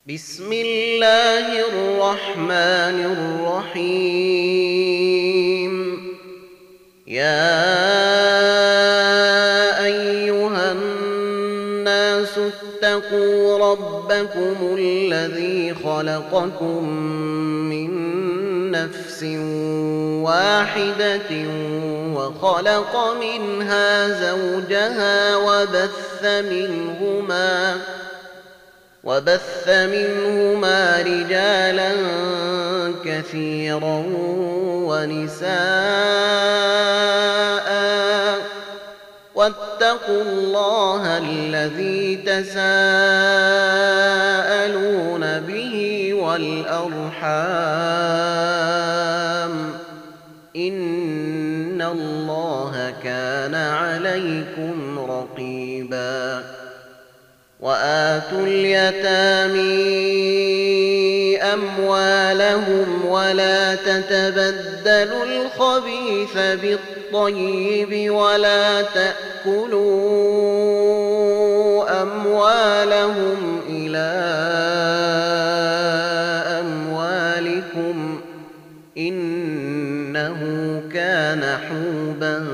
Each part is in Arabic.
بسم الله الرحمن الرحيم. يا أيها الناس اتقوا ربكم الذي خلقكم من نفس واحدة وخلق منها زوجها وبث منهما رجالا كثيرا ونساء، واتقوا الله الذي تساءلون به والأرحام، إن الله كان عليكم رقيبا. وآتوا اليتامى أموالهم ولا تتبدلوا الخبيث بالطيب ولا تأكلوا أموالهم إلى أموالكم إنه كان حوبا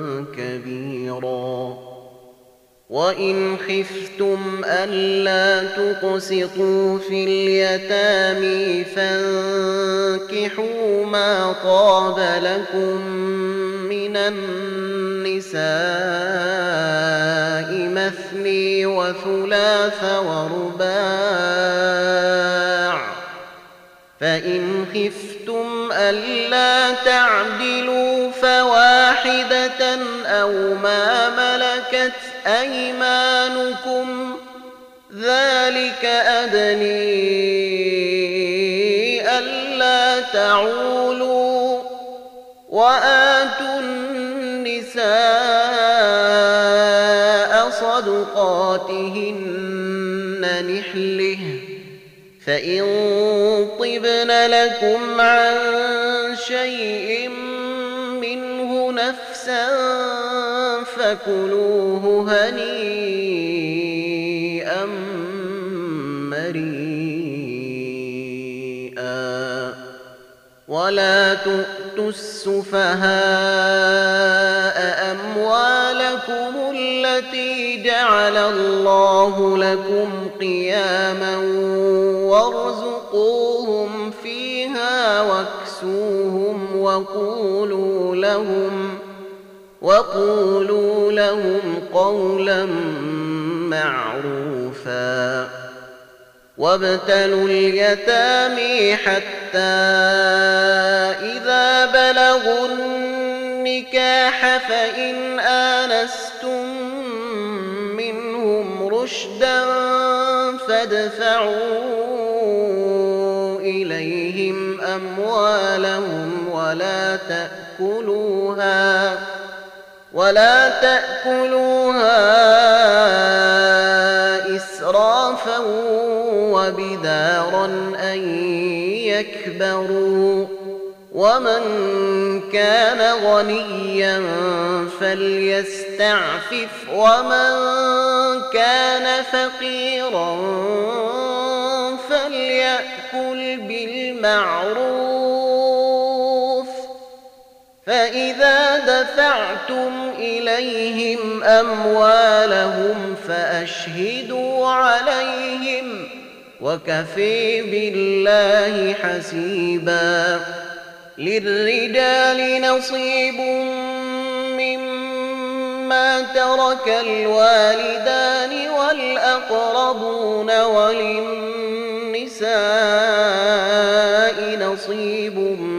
كبيرا. وإن خفتم ألا تقسطوا في اليتامى فانكحوا ما طاب لكم من النساء مثني وثلاث ورباع، فإن خفتم ألا تعدلوا فواحدة أو ما ملكت أيمانكم، ذلك أدني ألا تعولوا. وآتوا النساء صدقاتهن نحلة، فإن طبن لكم عن شيء منه نفسا فكلوه هنيئا مريئا. ولا تؤتوا السفهاء أموالكم التي جعل الله لكم قياما وارزقوهم فيها واكسوهم وقولوا لهم قولا معروفا. وابتلوا اليتامى حتى إذا بلغوا النكاح فإن آنستم منهم رشدا فادفعوا إليهم أموالهم ولا تأكلوها إسرافا وبدارا أن يكبروا. ومن كان غنيا فليستعفف ومن كان فقيرا فليأكل بالمعروف. فإذا دفعتم إليهم أموالهم فأشهدوا عليهم، وكفى بالله حسيبا. للرجال نصيب مما ترك الوالدان والأقربون، وللنساء نصيب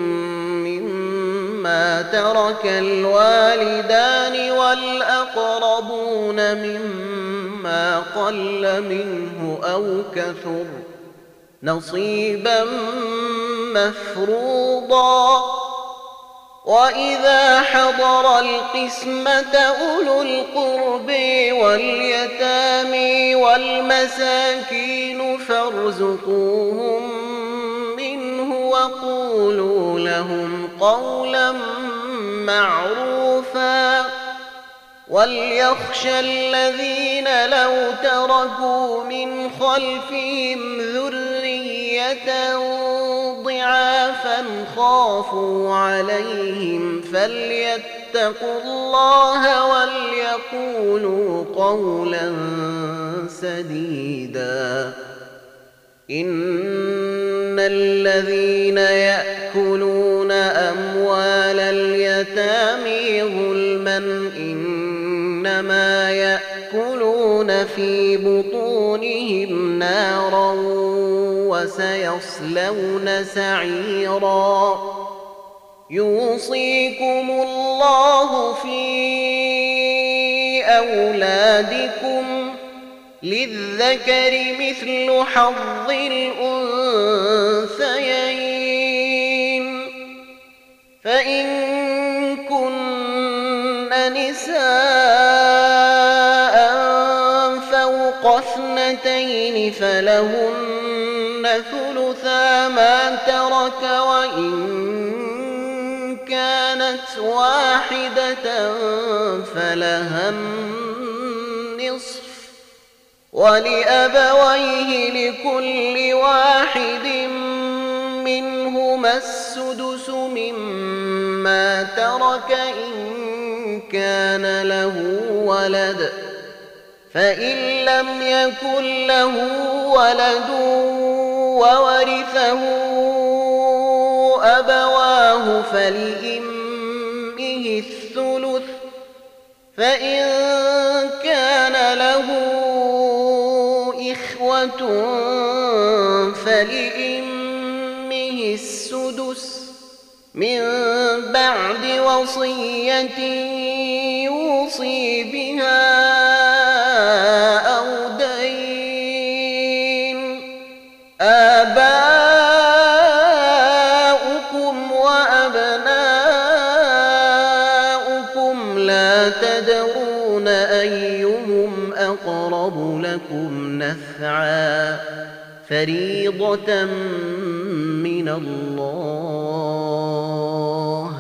مما ترك الوالدان والأقربون مما قل منه أو كثر، نصيبا مفروضا. وإذا حضر القسمة أولو القرب واليتامى والمساكين فارزقوهم منه وقولوا لهم قولا معروفا. وليخشى الذين لو تركوا من خلفهم ذرية ذرية ضعافا خافوا عليهم فليتقوا الله وليقولوا قولا سديدا. إن الذين يأكلون أموال اليتامى ظلما إنما يأكلون في بطونهم نارا وسيصلون سعيرا. يوصيكم الله في أولادكم للذكر مثل حظ الأنثيين فإن كن نساء فوق اثنتين فلهن ثلثا ما ترك وإن كانت واحدة فلها النصف ولأبويه لكل واحد منهما السدس مما ترك إن كان له ولد فإن لم يكن له ولد وورثه أبواه فلأمه الثلث فإن كان له إخوة فلأمه السدس من بعد وصية يوصي بها أو دين. آباؤكم وأبناؤكم لا تدرون أيهم أقرب لكم نفعا فريضة من الله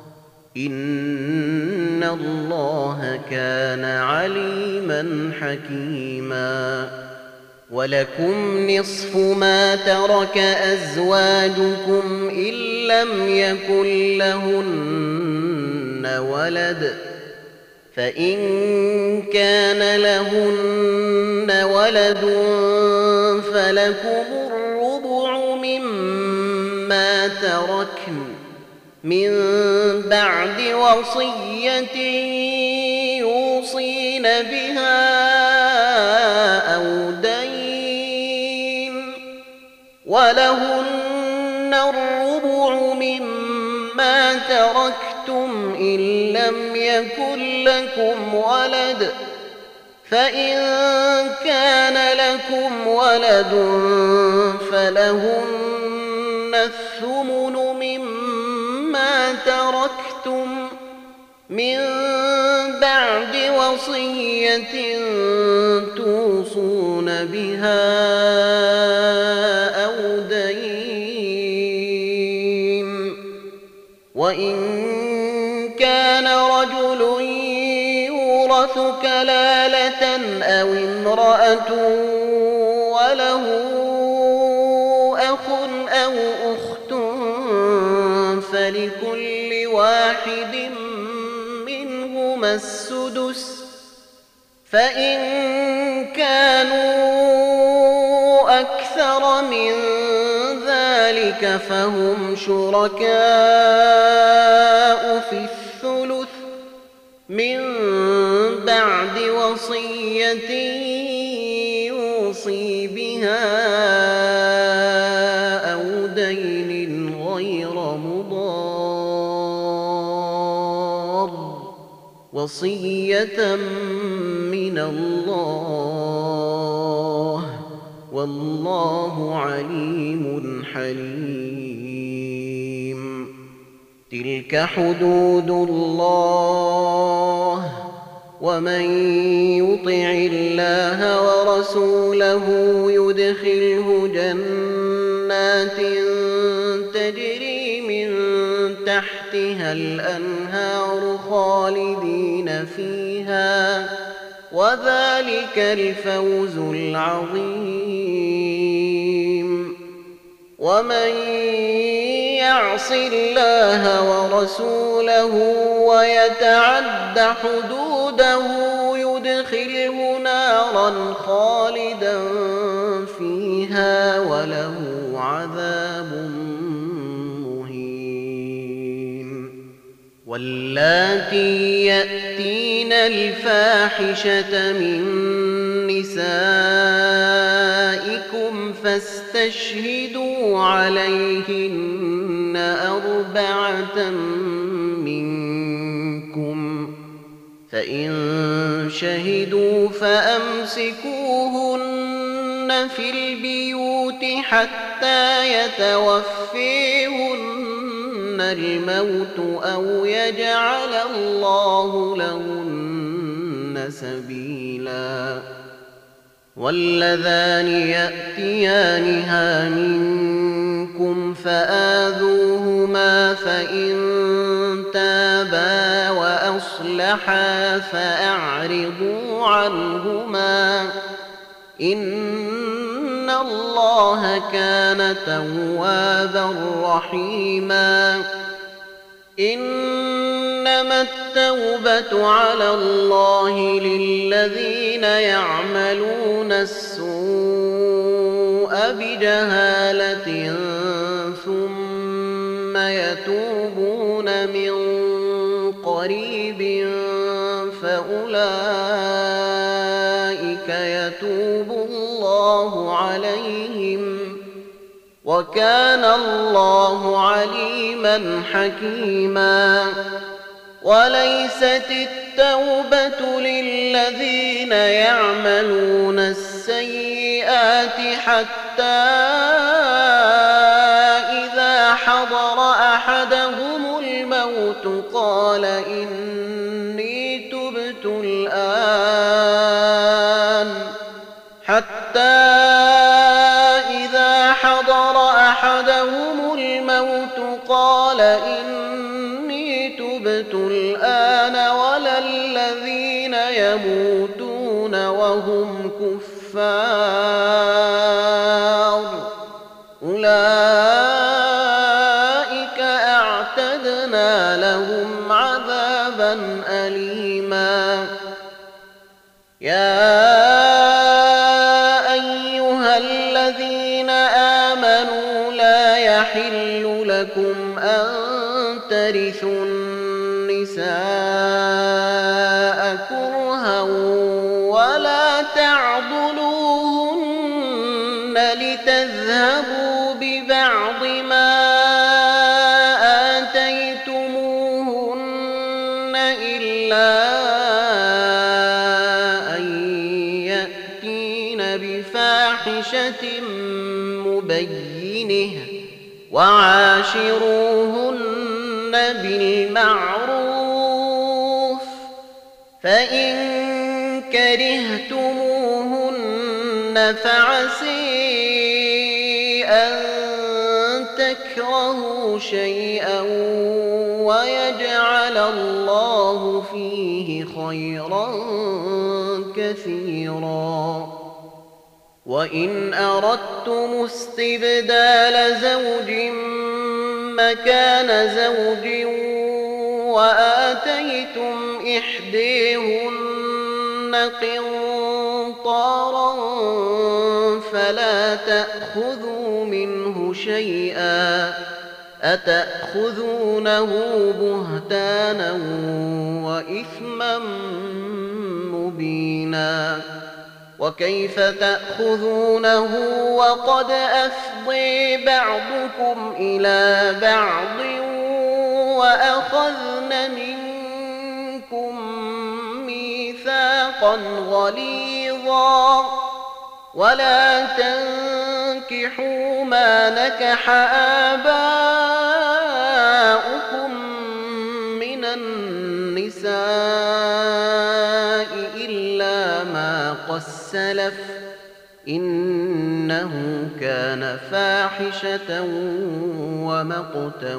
إن الله كان عليما حكيما. ولكم نصف ما ترك أزواجكم إن لم يكن لهن ولد فإن كان لهن ولد فلكم الربع مما تركن من بعد وصية يوصين بها أو دين ولهن الربع مما تركتم إن لم يكن لكم ولد فإن كان لكم ولد فلهن الثمن مما تركتم من بعد وصية توصون بها أو دين. وإن كان رجل يورث كلالة أو امرأة وله أخ أو أخت فلكل واحد منهما السدس فإن كانوا أكثر من ذلك فهم شركاء في الثلث من بعد وصية يوصي بها أو دين غير مضار وصية من الله والله عليم حليم. تلك حدود الله ومن يطع الله ورسوله يدخله جنات تجري من تحتها الأنهار خالدين فيها وذلك الفوز العظيم. ومن يعص الله ورسوله ويتعد حدوده يدخله نارا خالدا فيها وله عذاب مهين. واللاتي يأتين الفاحشة من نسائكم فاستشهدوا عليهن 4 منكم، فإن شهدوا فأمسكوهن في البيوت حتى يتوفيهن الموت أو يجعل الله لهن سبيلا. واللذان يأتيانها منكم فآذوهما فإن تابا وأصلحا فأعرضوا عنهما إن الله كان توابا رحيما. إنما التوبة على الله للذين يعملون السوء بجهالة ثم يتوبون من قريب فأولئك يتوب الله عليهم وكان الله عليما حكيما. وليست التوبة للذين يعملون السيئات حتى إذا حضر أحدهم الموت قال إني تبت الآن، حتى إذا حضر أحدهم الموت قال إني تبت الآن ولا الذين يموتون وهم كفار أولئك أعتدنا لهم عذابا أليما. يا أيها الذين آمنوا لا يحل لكم أن ترثوا النساء كرها ولا تعضلوهن لتذهبوا ببعض ما آتيتموهن إلا أن يأتين بفاحشة مبينة وعاشروهن بالمعروف، فإن كرهتموهن فعسي أن تكرهوا شيئا ويجعل الله فيه خيرا كثيرا. وإن أردتم استبدال زوج مكان زوج وآتيتم إحديهن قنطارا فلا تأخذوا منه شيئا أتأخذونه بهتانا وإثما مبينا. وكيف تأخذونه وقد أفضي بعضكم إلى بعض وأخذن منكم ميثاقا غليظا. ولا تنكحوا ما نكح آباؤكم من النساء إلا ما قد سلف إنه كان فاحشة ومقتا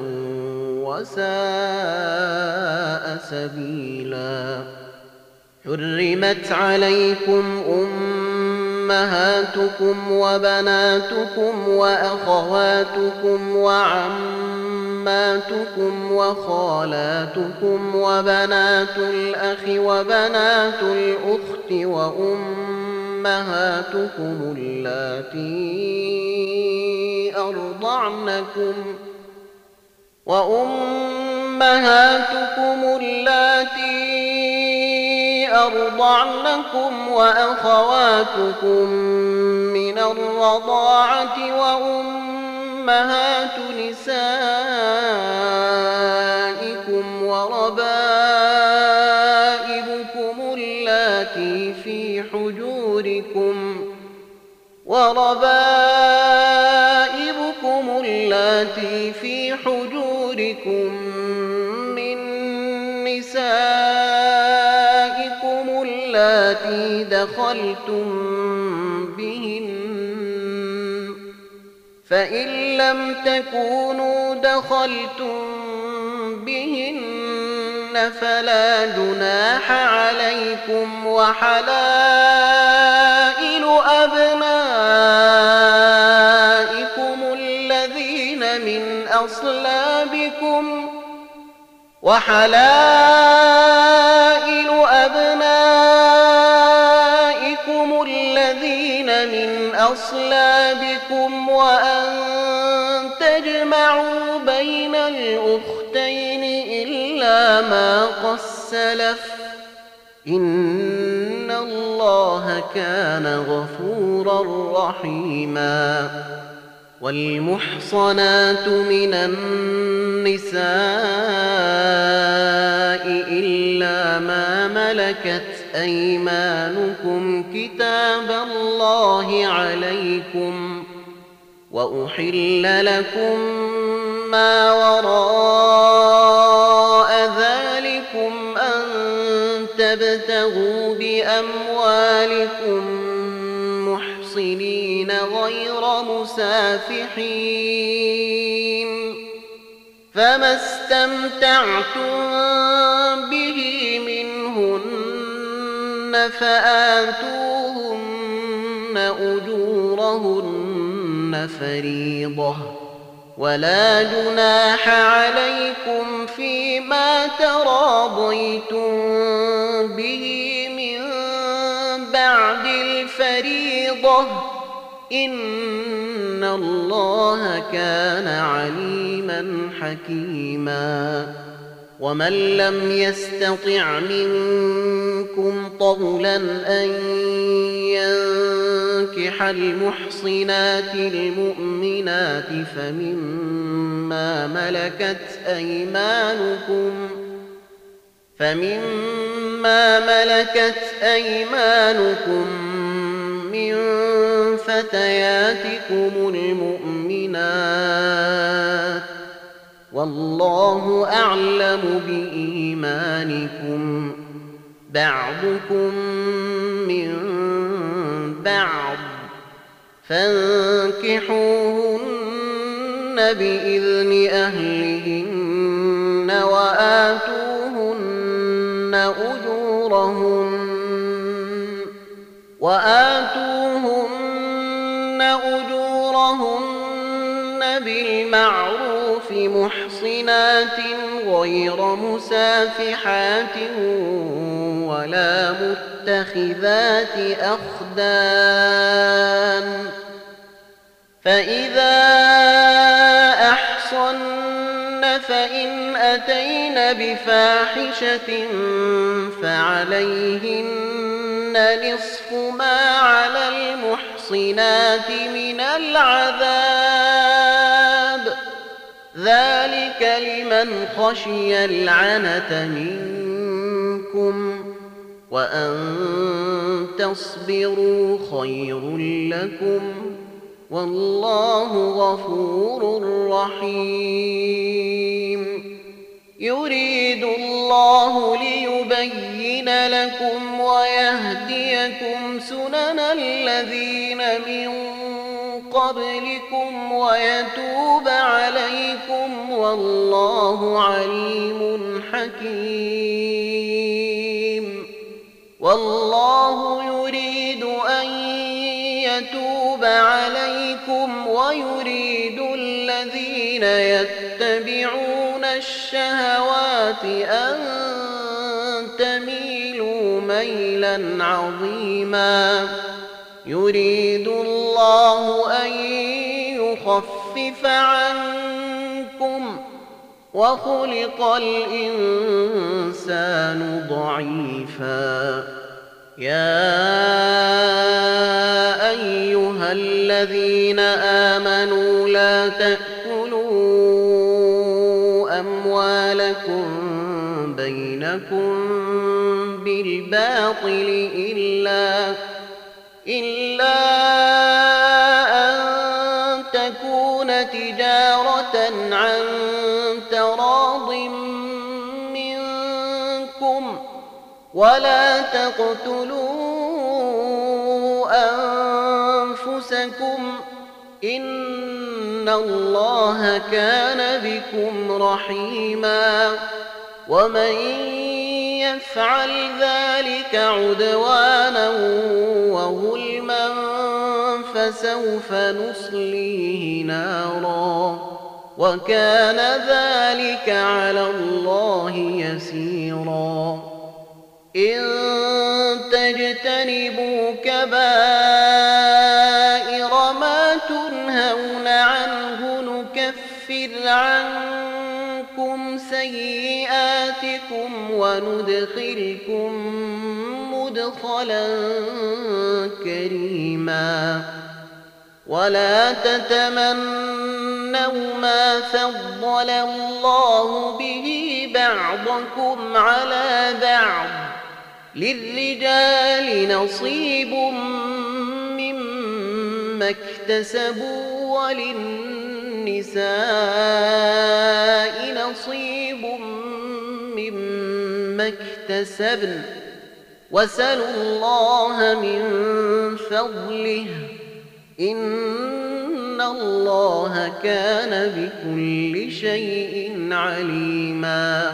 وساء سبيلا. حرمت عليكم أمهاتكم وبناتكم وأخواتكم وعماتكم وخالاتكم وبنات الأخ وبنات الأخت وأمهاتكم اللاتي أرضعنكم وأخواتكم من الرضاعة وأمهات نسائكم وربائبكم اللاتي في حجوركم من نسائكم اللاتي دخلتم بهن، فإن لم تكونوا دخلتم بهن فلا جناح عليكم، وحلائل أبنائكم الذين من أصلابكم وأن تجمعوا بين الأختين إلا ما قد سلف، إن الله كان غفورا رحيما. والمحصنات من النساء إلا ما ملكت أيمانكم كتاب الله عليكم، وأحل لكم ما وراء ذلكم أن تبتغوا بأموالكم محصنين غير مسافحين، فما استمتعتم به منهن فآتوهن أجورهن فريضة، ولا جناح عليكم فيما تراضيتم به من بعد الفريضة، إن الله كان عليما حكيما. ومن لم يستطع منكم طولا أن ينكح المحصنات المؤمنات فمما ملكت أيمانكم من فتياتكم المؤمنات، والله أعلم بإيمانكم، بعضكم من بعض، فانكحوهن بإذن أهلهن وآتوهن أجورهن بالمعروف محصنات غير مسافحات ولا متخذات أخدان، فإذا أحصن فإن أتين بفاحشة فعليهن نصف ما على المحصنات من العذاب، ذلك لمن خشي العنة منكم، وأن تصبروا خير لكم، والله غفور رحيم. يريد الله ليبين لكم ويهديكم سنن الذين من قبلكم ويتوب عليكم، والله عليم حكيم. والله يريد أن عليكم ويريد الذين يتبعون الشهوات أن تميلوا ميلا عظيما يريد الله أن يخفف عنكم وخلق الإنسان ضعيفا يا أيها الذين آمنوا لا تأكلوا أموالكم بينكم بالباطل إلا أن تكون تجارة عن تراض منكم ولا تقتلوا أنفسكم إن الله كان بكم رحيما ومن يفعل ذلك عدوانا وظلما فسوف نصليه نارا وكان ذلك على الله يسيرا إن تجتنبوا كبائر ما تنهون عنه نكفر عنكم سيئاتكم وندخلكم مدخلا كريما ولا تتمنوا ما فضل الله به بعضكم على بعض للرجال نصيب مما اكتسبوا وللنساء نصيب مما اكتسبن واسألوا الله من فضله إن الله كان بكل شيء عليما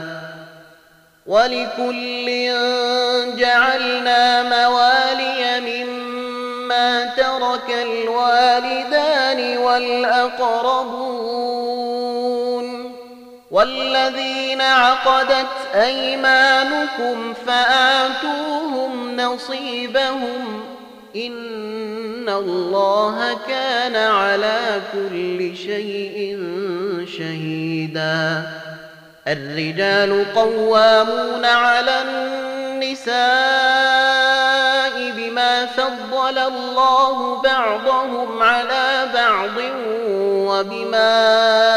ولكل جعلنا موالي مما ترك الوالدان والأقربون والذين عقدت أيمانكم فآتوهم نصيبهم إن الله كان على كل شيء شهيدا الرجال قوامون على النساء بما فضل الله بعضهم على بعض وبما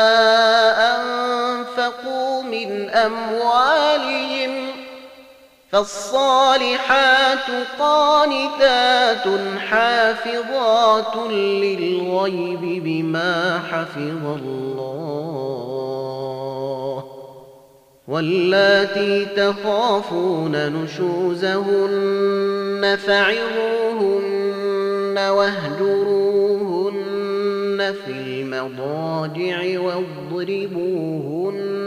أنفقوا من أموالهم فالصالحات قانتات حافظات للغيب بما حفظ الله واللاتي تخافون نشوزهن فعظوهن واهجروهن في المضاجع واضربوهن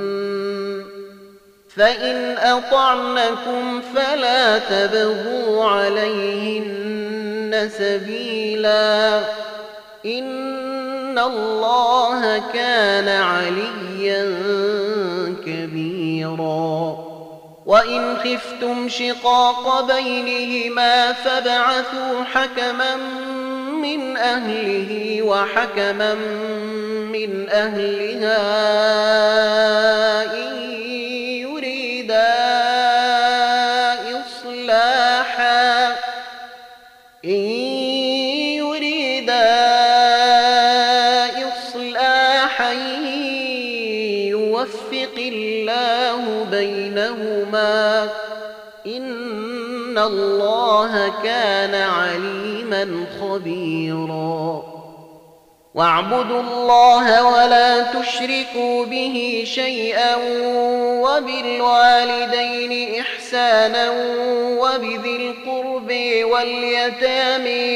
فإن أطعنكم فلا تبغوا عليهن سبيلا إن الله كان عليا كبيرا وإن خفتم شقاق بينهما فابعثوا حكما من أهله وحكما من أهلها إن يريدا إصلاحا يوفق الله بينهما إن الله كان عليما خبيرا واعبدوا الله ولا تشركوا به شيئا وبالوالدين إحسانا وبذي القرب واليتامى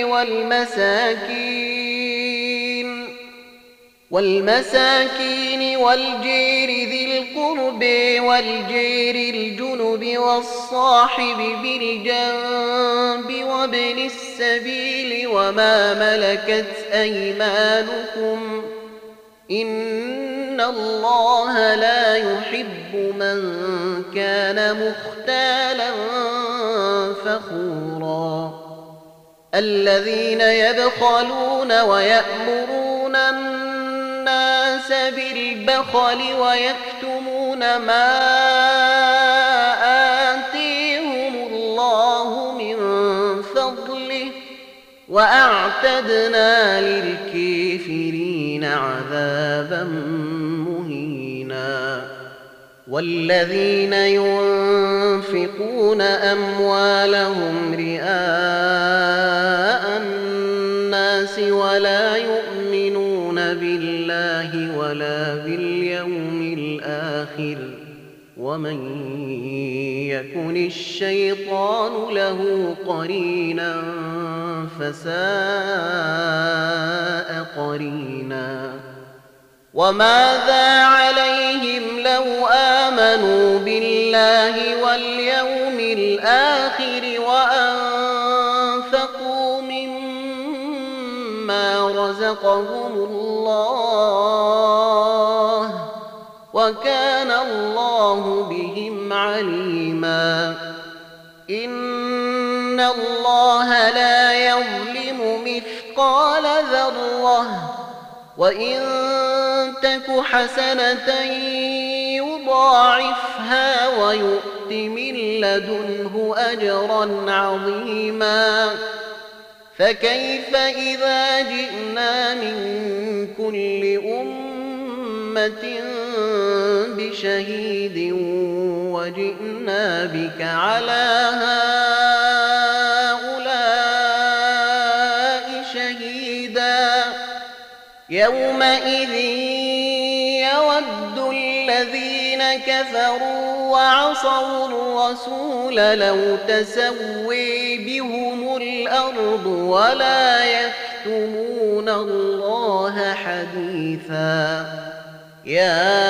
والمساكين والجير ذي القرب القرب والجير الجنب والصاحب بالجنب وابن السبيل وما ملكت أيمانكم إن الله لا يحب من كان مختالا فخورا الذين يبخلون ويأمرون الناس بالبخل ويكتمون ما آتيهم الله من فضله وأعتدنا للكافرين عذابا مهينا والذين ينفقون أموالهم رئاء الناس ولا يؤمنون بالله ولا باليوم الآخر ومن يكن الشيطان له قرينا فساء قرينا وماذا عليهم لو آمنوا بالله واليوم الآخر وأنفقوا مما رزقهم الله وكان الله بهم عليما إن الله لا يظلم مثقال ذرة وإن تك حسنة يضاعفها ويؤت من لدنه أجرا عظيما فكيف إذا جئنا من كل أمة بشهيد وجئنا بك على هؤلاء شهيدا يومئذ يود الذين كفروا وعصوا الرسول لو تسوي بهم الأرض ولا يكتمون الله حديثا يا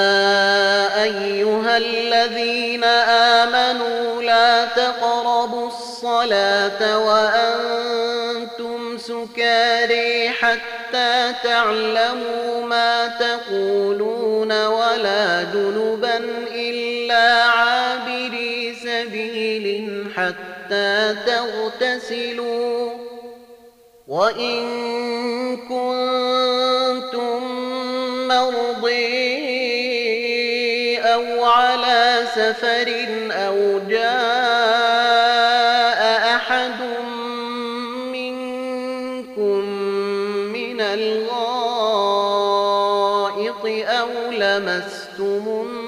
أيها الذين آمنوا لا تقربوا الصلاة وأنتم سكارى حتى تعلموا ما تقولون ولا جنبا إلا عابري سبيل حتى تغتسلوا وإن كنتم مرضي أو على سفر أو جاء أحد منكم من الغائط أو لمستم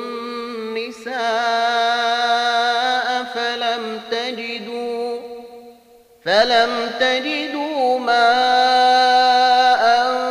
النساء فلم تجدوا ماء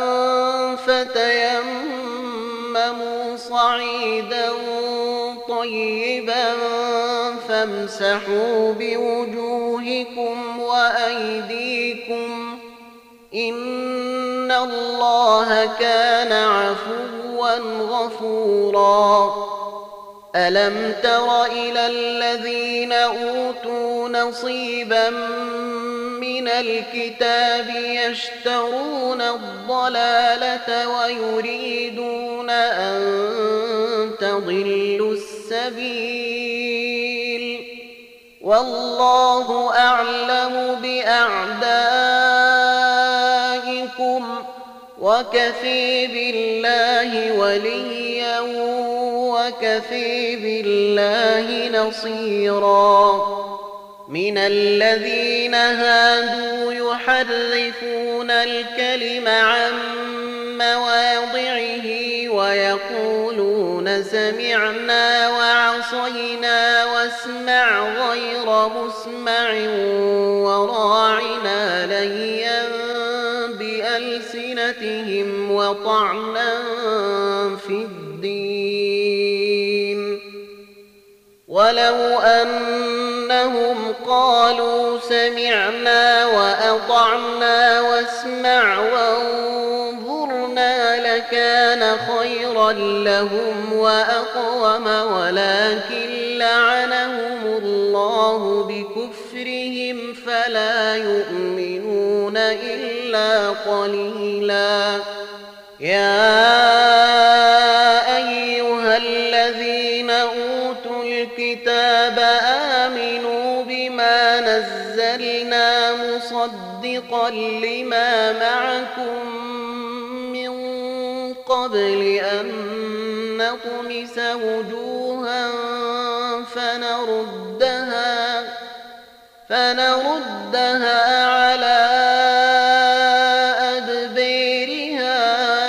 فتيمموا صعيدا طيبا فامسحوا بوجوهكم وأيديكم إن الله كان عفوا غفورا ألم تر إلى الذين أوتوا نصيبا من الكتاب يشترون الضلالة ويريدون أن تضلوا السبيل والله أعلم بأعدائكم وكفى بالله وليا وكفى بالله نصيرا من الذين هادوا يحرفون الكلم عن مواضعه ويقولون سمعنا وعصينا واسمع غير مسمع وراعنا ليا بألسنتهم وطعنا في الدين ولو أنهم قالوا سمعنا وأطعنا واسمع وانظرنا لكان خيرا لهم وأقوم ولكن لعنهم الله بكفرهم فلا يؤمنون إلا قليلا. يا أيها الذين أوتوا الكتاب آمنوا بما نزلنا مصدقا لما معكم من قبل أن نطمس وجوها فنردها على أدبيرها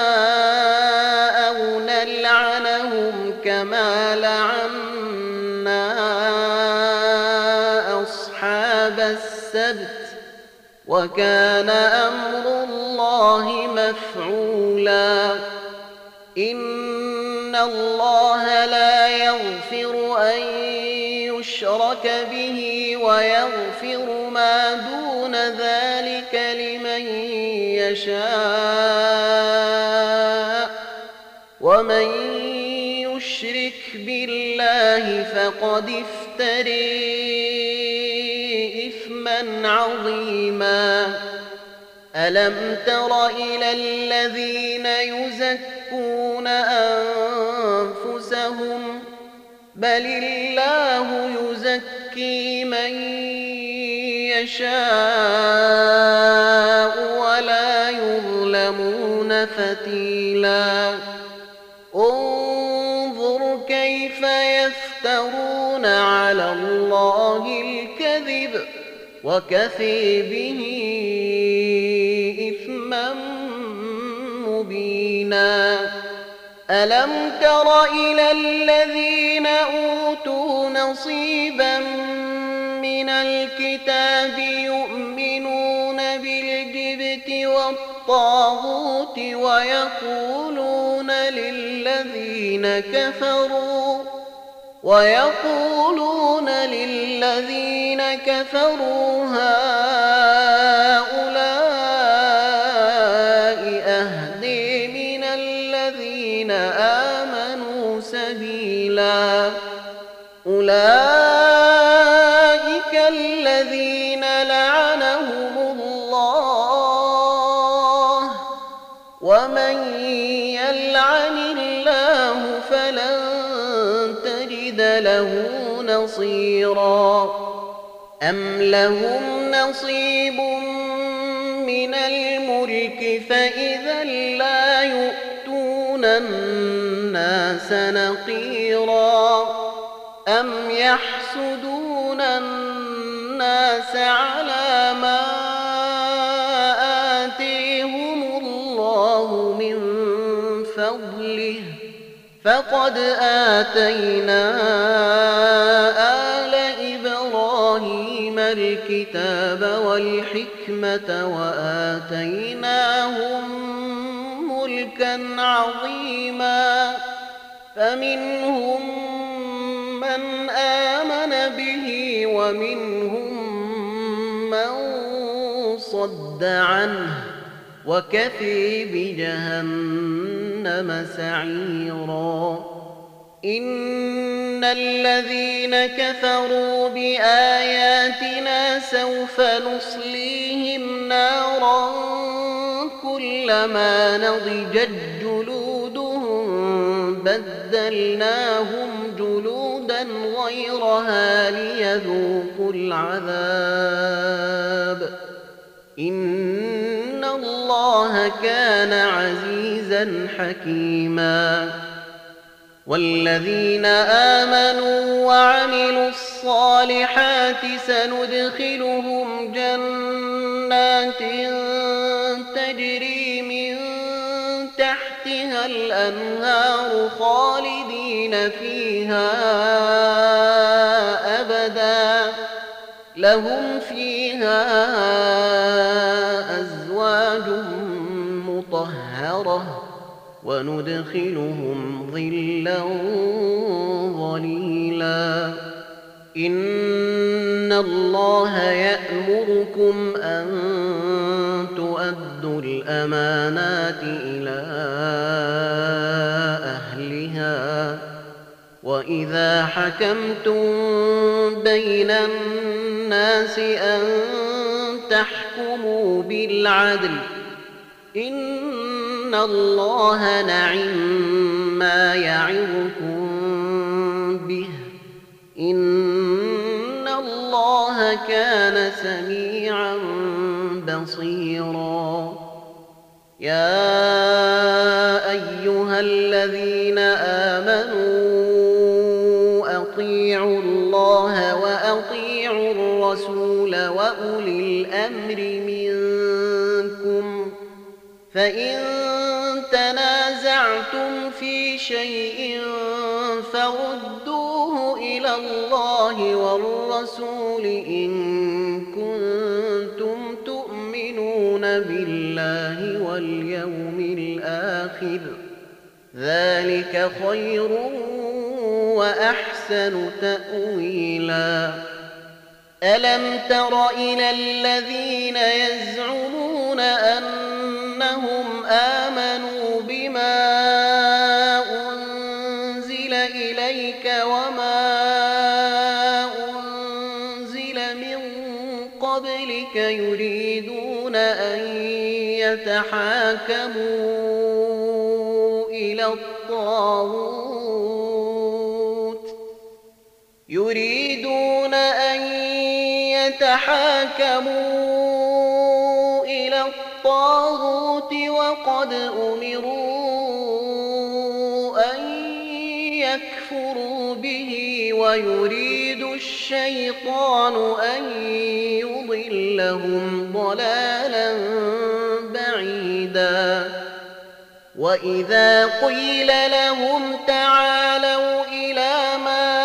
أو نلعنهم كما لعنا أصحاب السبت وكان أمر الله مفعولا. إن الله لا يغفر أن يشرك به ويغفر ما دون ذلك لمن يشاء ومن يشرك بالله فقد افتري إثما عظيما. ألم تر إلى الذين يزكون أنفسهم بل الله يزكي من يشاء ولا يظلمون فتيلا. انظر كيف يفترون على الله الكذب وكفى به إثما مبينا. ألم تر إلى الذين أوتوا نصيبا من الكتاب يؤمنون بالجبت والطاغوت ويقولون للذين كفروا هؤلاء أهدي من الذين آمنوا سبيلا. أولئك الذين لعنهم الله ومن يلعن الله فلن تجد له نصيرا. أم لهم نصيب من الملك فإذا لا يؤتون الناس نقيرا. أم يحسدون الناس على ما آتيهم الله من فضله فقد آتينا آل إبراهيم الكتاب والحكمة وآتيناهم ملكا عظيما. فمنهم من آمن به ومنهم من صد عنه وكفى بجهنم سعيرا. إن الذين كفروا بآياتنا سوف نصليهم نارا كلما نضجت جلودهم بدلناهم جلودا غيرها ليذوقوا العذاب إن الله كان عزيزا حكيما. والذين آمنوا وعملوا الصالحات سندخلهم جنات تجري من تحتها الأنهار خالدين فيها أبدا لهم فيها أزواج مطهرة وندخلهم ظلا ظليلا. إن الله يأمركم أن تؤدوا الأمانات إلى أهلها وإذا حكمتم بين الناس أن تحكموا بالعدل إن الله نعم-ما يعظكم به إن الله كان سميعا بصيرا. يا أيها الذين آمنوا أطيعوا الله وأطيعوا الرسول وأولي الأمر منكم فإن تنازعتم في شيء فردوه إلى الله والرسول إن كنتم تؤمنون بالله واليوم الآخر ذلك خير وأحسن تأويلا. ألم تر إلى الذين يزعمون أنهم آمنوا بما أنزل إليك وما أنزل من قبلك يريدون أن يتحاكموا إلى الطاغوت وقد أمروا أن يكفروا به ويريد الشيطان أن يضلهم ضلالا بعيدا. وإذا قيل لهم تعالوا إلى ما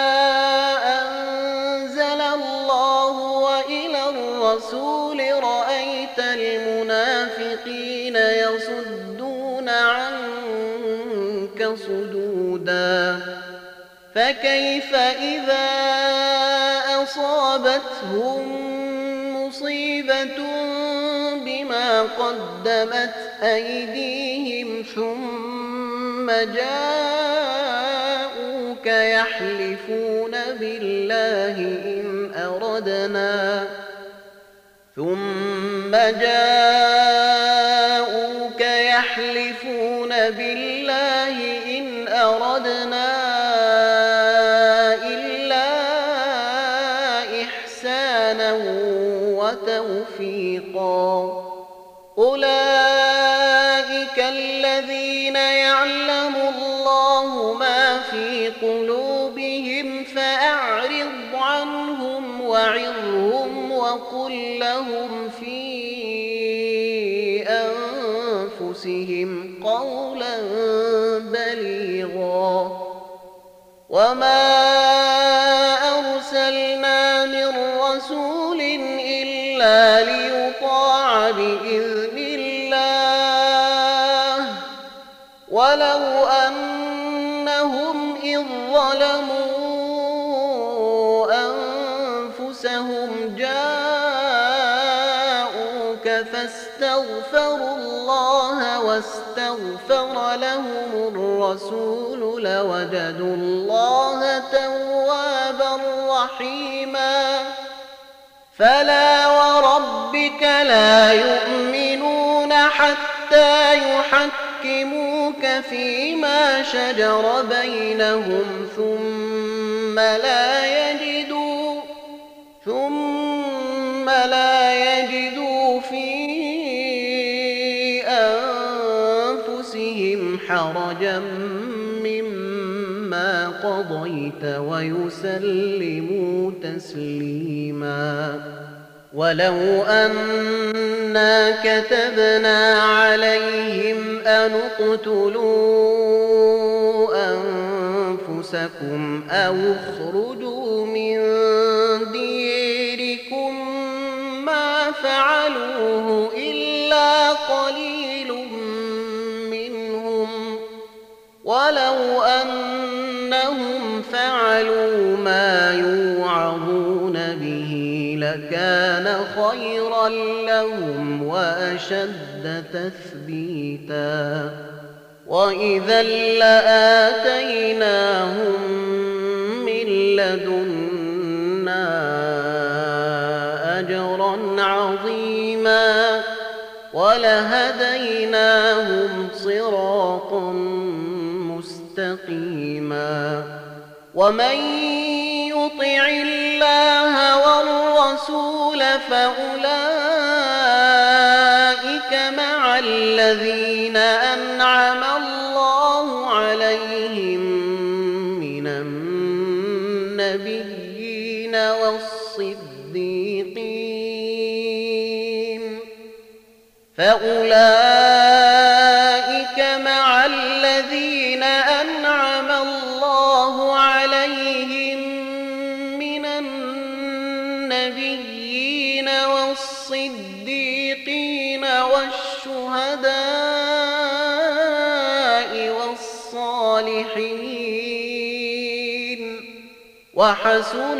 أنزل الله وإلى الرسول رأيت المنافقين يصدون عنك صدودا. فكيف إذا أصابتهم مصيبة بما قدمت أيديهم ثم جاءوك يحلفون بالله إن أردنا إلا إحسانا وتوفيقا. أولئك الذين يعلم الله ما في قلوبهم فأعرض عنهم وعظهم وقل لهم في أنفسهم قولا بليغا. وما أرسلنا من رسول إلا ليطاع بإذن الله ولو أنهم إذ ظلموا أنفسهم جاءوك فاستغفروا الله واستغفر لهم الرسول لوجدوا الله توابا رحيما. فلا وربك لا يؤمنون حتى يحكموك فيما شجر بينهم ثم لا يجدوا في أنفسهم حرجا مما قضيت ويسلموا تسليما. ولو أنا كتبنا عليهم أن اقتلوا أنفسكم أو اخرجوا من ديركم ما فعلوه إلا قليل منهم ولو أنهم فعلوا ما يوعظون به لكان خيرا لهم وأشد تثبيتا وإذا لآتيناهم من لدنا أجرا عظيما ولهديناهم صراطا مستقيما ومن يطع الله والرسول فأولئك مع الذين أنعم الله عليهم من النبيين والصديقين فأولئك مع الذين أنعم الله عليهم من النبيين والصديقين والشهداء والصالحين وحسن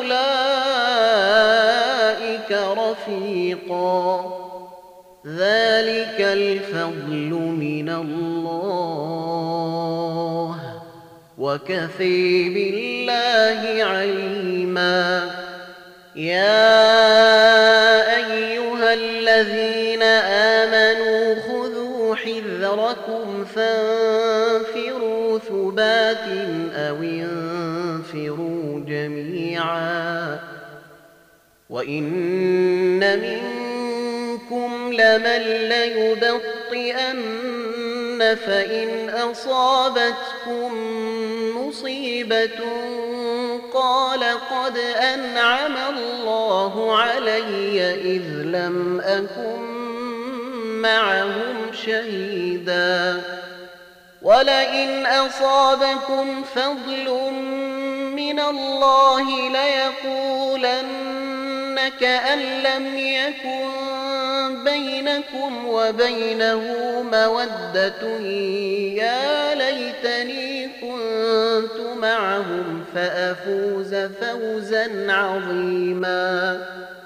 أولئك رفيقا ذلك الفضل من الله وكفى بالله عليما يا أيها الذين آمنوا خذوا حذركم فانفروا ثبات أو انفروا جميعا وإن منكم لمن ليبطئن فإن أصابتكم مصيبة قال قد أنعم الله علي إذ لم أكن معهم شهيدا ولئن أصابكم فضل من الله ليقولن كأن لم يكن بينكم وبينه مودة يا ليتني كنت معهم فأفوز فوزا عظيما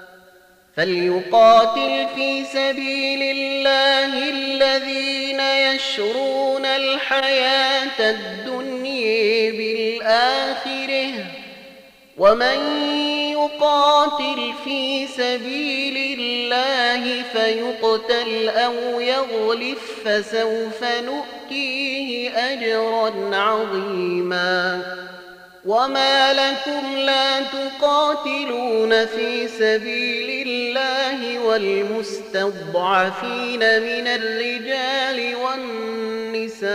فليقاتل في سبيل الله الذين يشرون الحياة الدنيا بالآخرة ومن يقاتل في سبيل الله فيقتل أو يغلف فسوف نؤتيه أجرا عظيما وما لكم لا تقاتلون في سبيل الله والمستضعفين من الرجال والنساء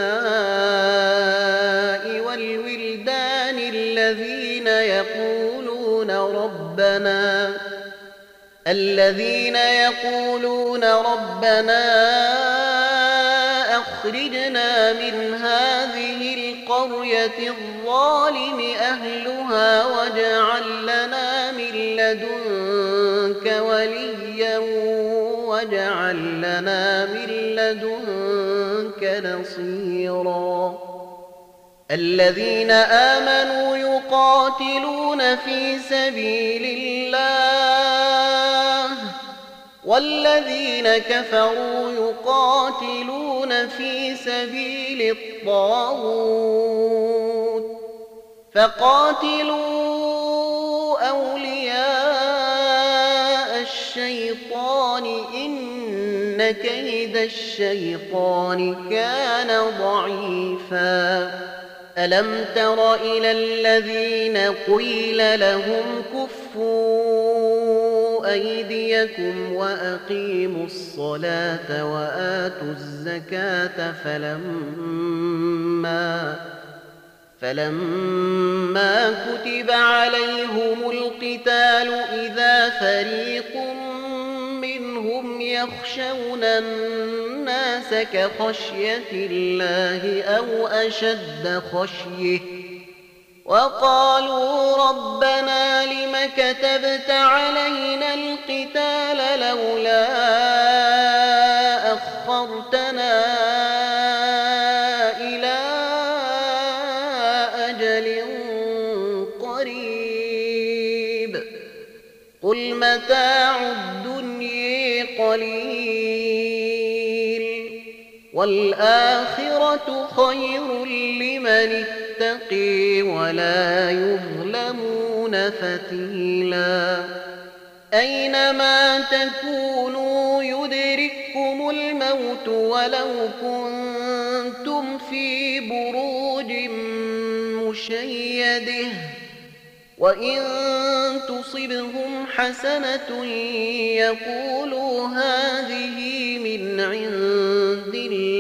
والولدان الذين يقولون ربنا أخرجنا من هذه القرية الظالم أهلها واجعل لنا من لدنك وليا واجعل لنا من لدنك نصيرا الذين آمنوا يقاتلون في سبيل الله والذين كفروا يقاتلون في سبيل الطاغوت فقاتلوا أولياء الشيطان إن كيد الشيطان كان ضعيفا ألم تر إلى الذين قيل لهم كفوا أيديكم وأقيموا الصلاة وآتوا الزكاة فلما كتب عليهم القتال إذا فريق منهم يخشون الناس كخشية الله أو أشد خشية وقالوا ربنا لم كتبت علينا القتال لولا أخرتنا إلى أجل قريب قل متاع الدنيا قليل والآخرة خير لمن اتقي ولا يظلمون فتيلا أينما تكونوا يدرككم الموت ولو كنتم في بروج مشيده وإن تصبهم حسنة يقولوا هذه من عند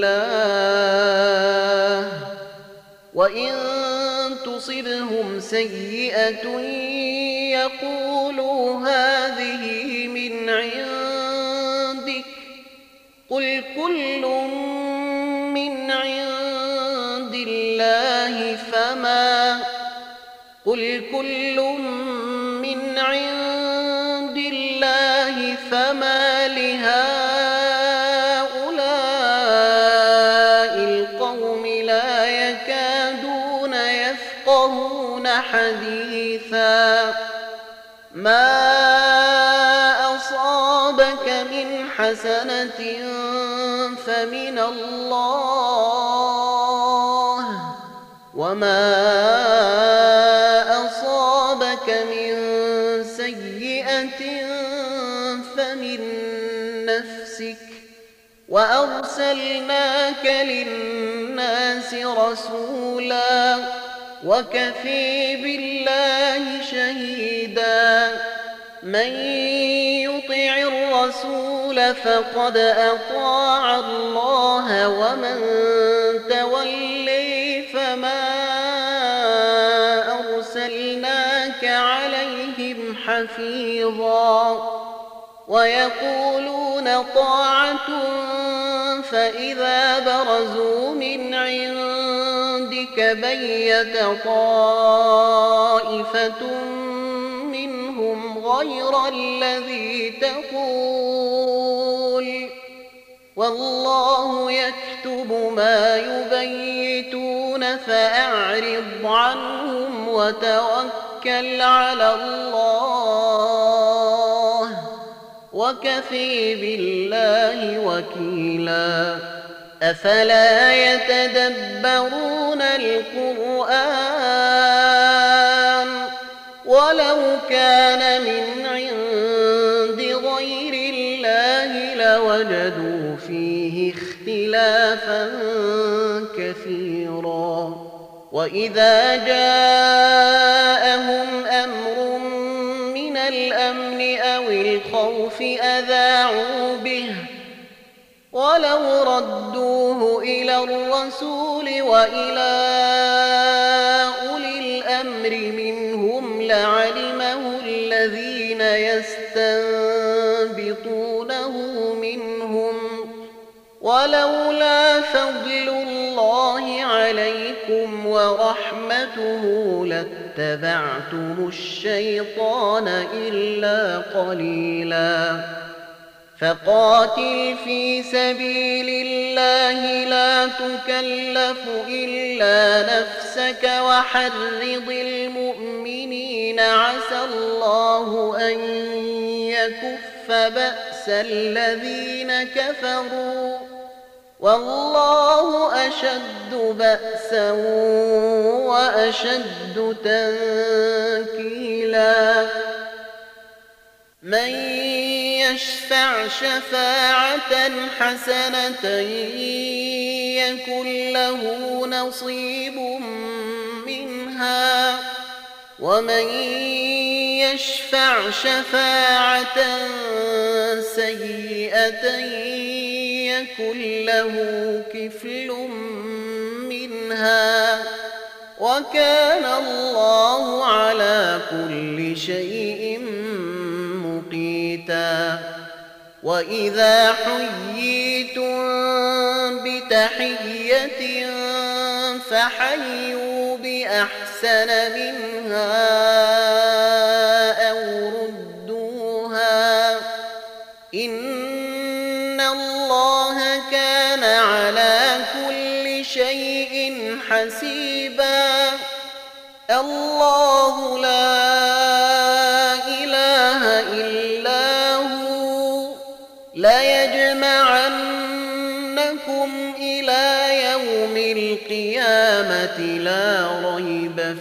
الله وإن تصبهم سيئة يقولوا هذه من عندك قل كل من عند الله فما لهؤلاء القوم لا يكادون يفقهون حديثا ما أصابك من حسنة فمن الله وما أصابك من سيئة فمن نفسك وأرسلناك للناس رسولا وكفي بالله شهيدا من يطع الرسول فقد أطاع الله ومن تولي فما أرسلناك عليهم حفيظا ويقولون طاعة فإذا برزوا من عندك بيت طائفة منهم غير الذي تقول والله يكتب ما يبيتون فأعرض عنهم وتوكل على الله وكفي بالله وكيلا أفلا يتدبرون القرآن ولو كان من عند غير الله لوجدوا فيه اختلافا كثيرا وإذا جاءهم أمر من الأمن أو الخوف أذاعوا به ولو ردوه إلى الرسول وإلى أولي الأمر منهم لعلمه الذين يستنبطونه منهم ولولا فضل الله عليكم ورحمته لاتبعتم الشيطان إلا قليلا فقاتل في سبيل الله لا تكلف إلا نفسك وحرض المؤمنين عسى الله أن يكف بأس الذين كفروا والله أشد بأسا وأشد تنكيلا من يشفع شفاعة حسنة يكن له نصيب منها ومن يشفع شفاعة سيئة يكن له كفل منها وكان الله على كل شيء مقيتا وإذا حييتم بتحية فحيوا بأحسن منها أو ردوها إن الله كان على كل شيء حسيبا الله لا إله إلا القيامة لا ريب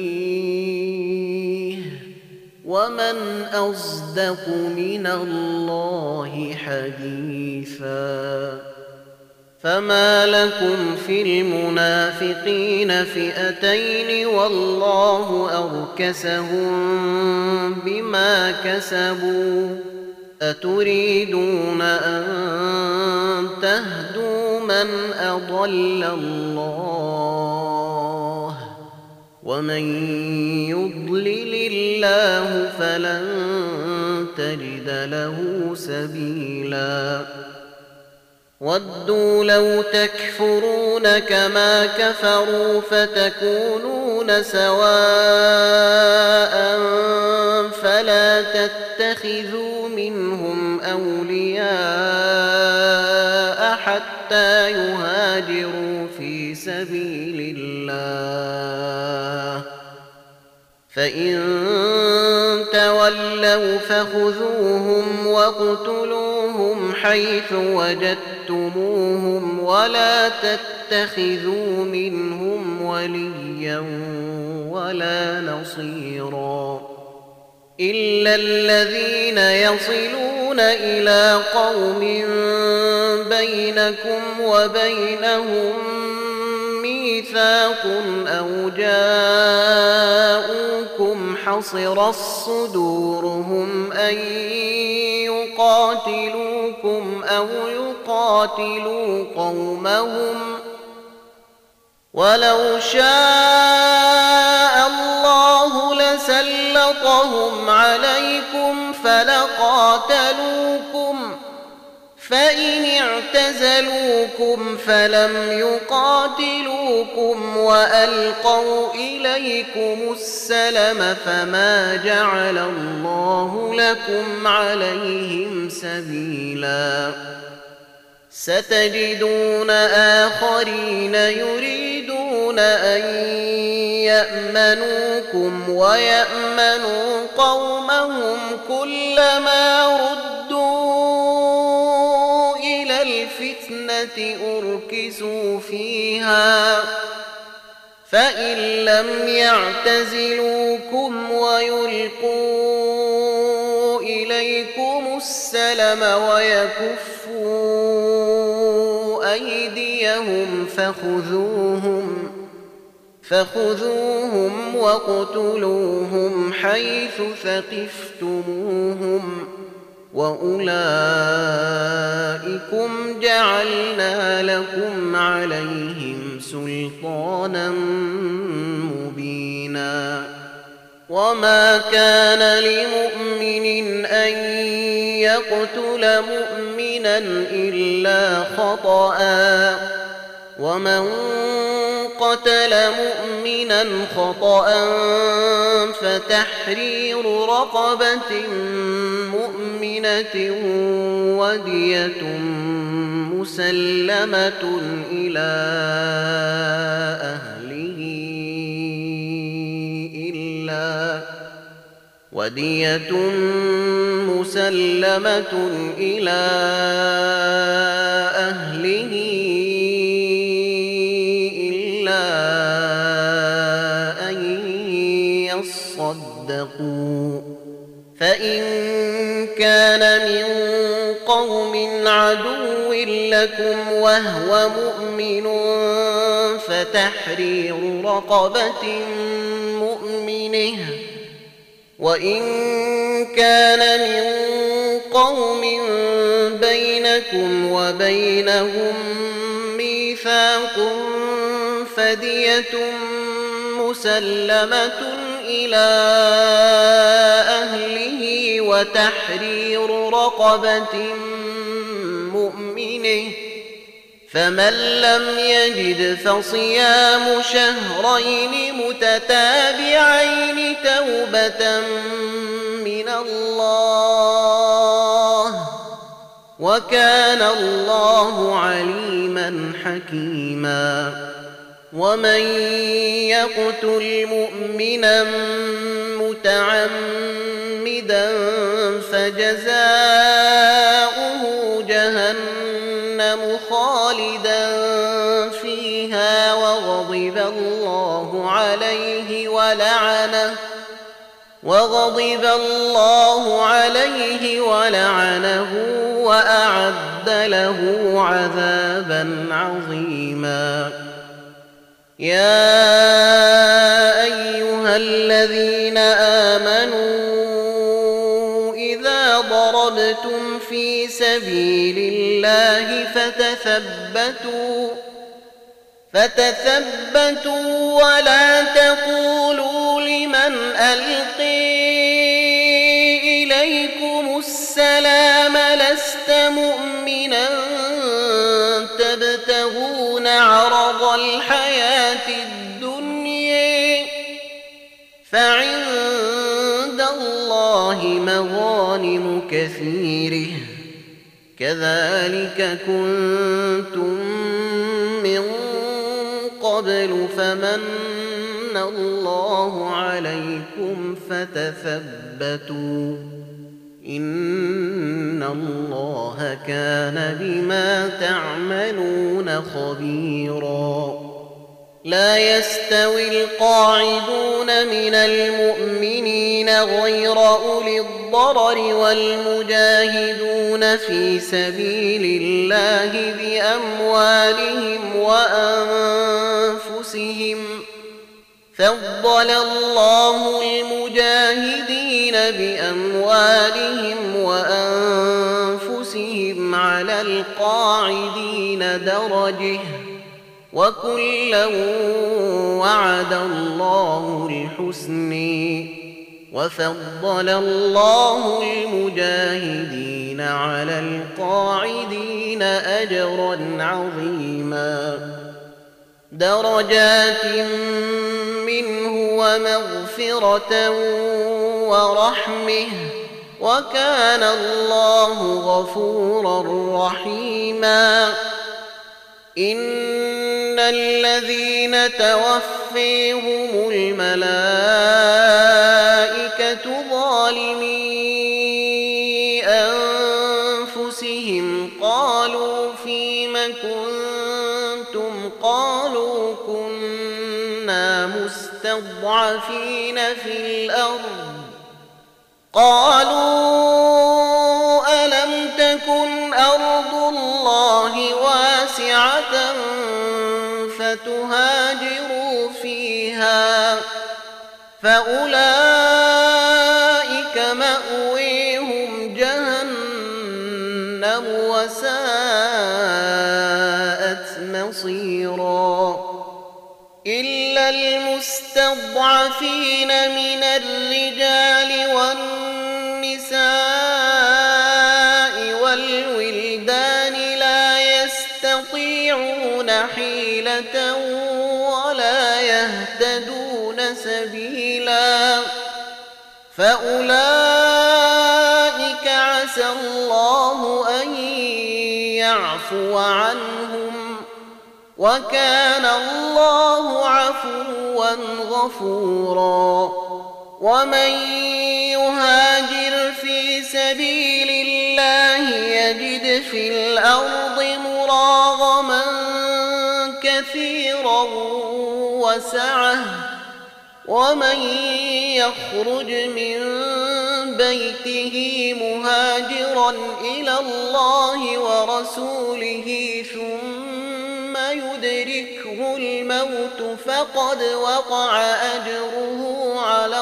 فيه ومن أصدق من الله حديثا. فما لكم في المنافقين فئتين والله أركسهم بما كسبوا أتريدون أن تهدوا من أضل الله ومن يضلل الله فلن تجد له سبيلا. ودوا لو تكفرون كما كفروا فتكونون سواء فلا تتخذوا منهم أولياء حتى يهاجروا في سبيل الله فإن تولوا فخذوهم واقتلوهم حيث وجدتموهم ولا تتخذوا منهم وليا ولا نصيرا إلا الذين يصلون إلى قوم بينكم وبينهم ميثاق أو جاءوكم حصرت صدورهم أن يقاتلوكم أو يقاتلوا قومهم ولو شاء الله لسلطهم عليكم فلقاتلوكم فإن اعتزلوكم فلم يقاتلوكم وألقوا إليكم السلم فما جعل الله لكم عليهم سبيلا. ستجدون آخرين يريدون أن يأمنوكم ويأمنوا قومهم كلما ردوا إلى الفتنة أركسوا فيها فإن لم يعتزلوكم ويلقوا إليكم السلم ويكفوا أيديهم فخذوهم واقتلوهم حيث ثقفتموهم وأولئكم جعلنا لكم عليهم سلطانا مبينا. وما كان لمؤمن أن يقتل مؤمنا إلا خطأ ومن قتل مؤمنا خطأ فتحرير رقبة مؤمنة ودية مسلمة إلى أهله إلا أن يصدقوا فإن كان من قوم عدو لكم وهو مؤمن فتحرير رقبة مؤمنة وإن كان من قوم بينكم وبينهم ميثاق فدية مسلمة إلى أهله وتحرير رقبة مؤمنة فمن لم يجد فصيام شهرين متتابعين توبة من الله وكان الله عليما حكيما. ومن يقتل مؤمنا متعمدا فجزاؤه جهنم خالدا فيها وغضب الله عليه ولعنه وأعد له عذابا عظيما. يا أيها الذين آمنوا إذا ضربتم في سبيل الله فتثبتوا ولا تقولوا لمن ألقي إليكم السلام لست مؤمنا تبتغون عرض الحياة الدنيا فعند الله مغانم كثيرة كذلك كنتم من قبل فمن الله عليكم فتثبتوا إن الله كان بما تعملون خبيرا. لا يستوي القاعدون من المؤمنين غير أولي الضرر والمجاهدون في سبيل الله بأموالهم وأنفسهم فضل الله المجاهدين بأموالهم وأنفسهم على القاعدين درجة وكلا وعد الله الحسن وفضل الله المجاهدين على القاعدين أجرا عظيما. درجات منه ومغفرة ورحمة وكان الله غفورا رحيما. إن الذين توفيهم الملائكة ظالمي أنفسهم قالوا فيم كنتم قالوا كنا مستضعفين في الأرض قالوا ألم تكن أرض الله واسعة فتهاجروا فيها فأولئك مأويهم جهنم وساءت مصيرا. إلا المستضعفين من الرجال والنساء والولدان لا يستطيعون حيلة ولا يهتدون سبيلا فأولئك عسى الله أن يعفو عنهم وكان الله عفوا غفورا. ومن يهاجر في سبيل الله يجد في الأرض مراغما كثيرا وسعة ومن يخرج من بيته مهاجرا إلى الله ورسوله ثم يدركه الموت فقد وقع أجره على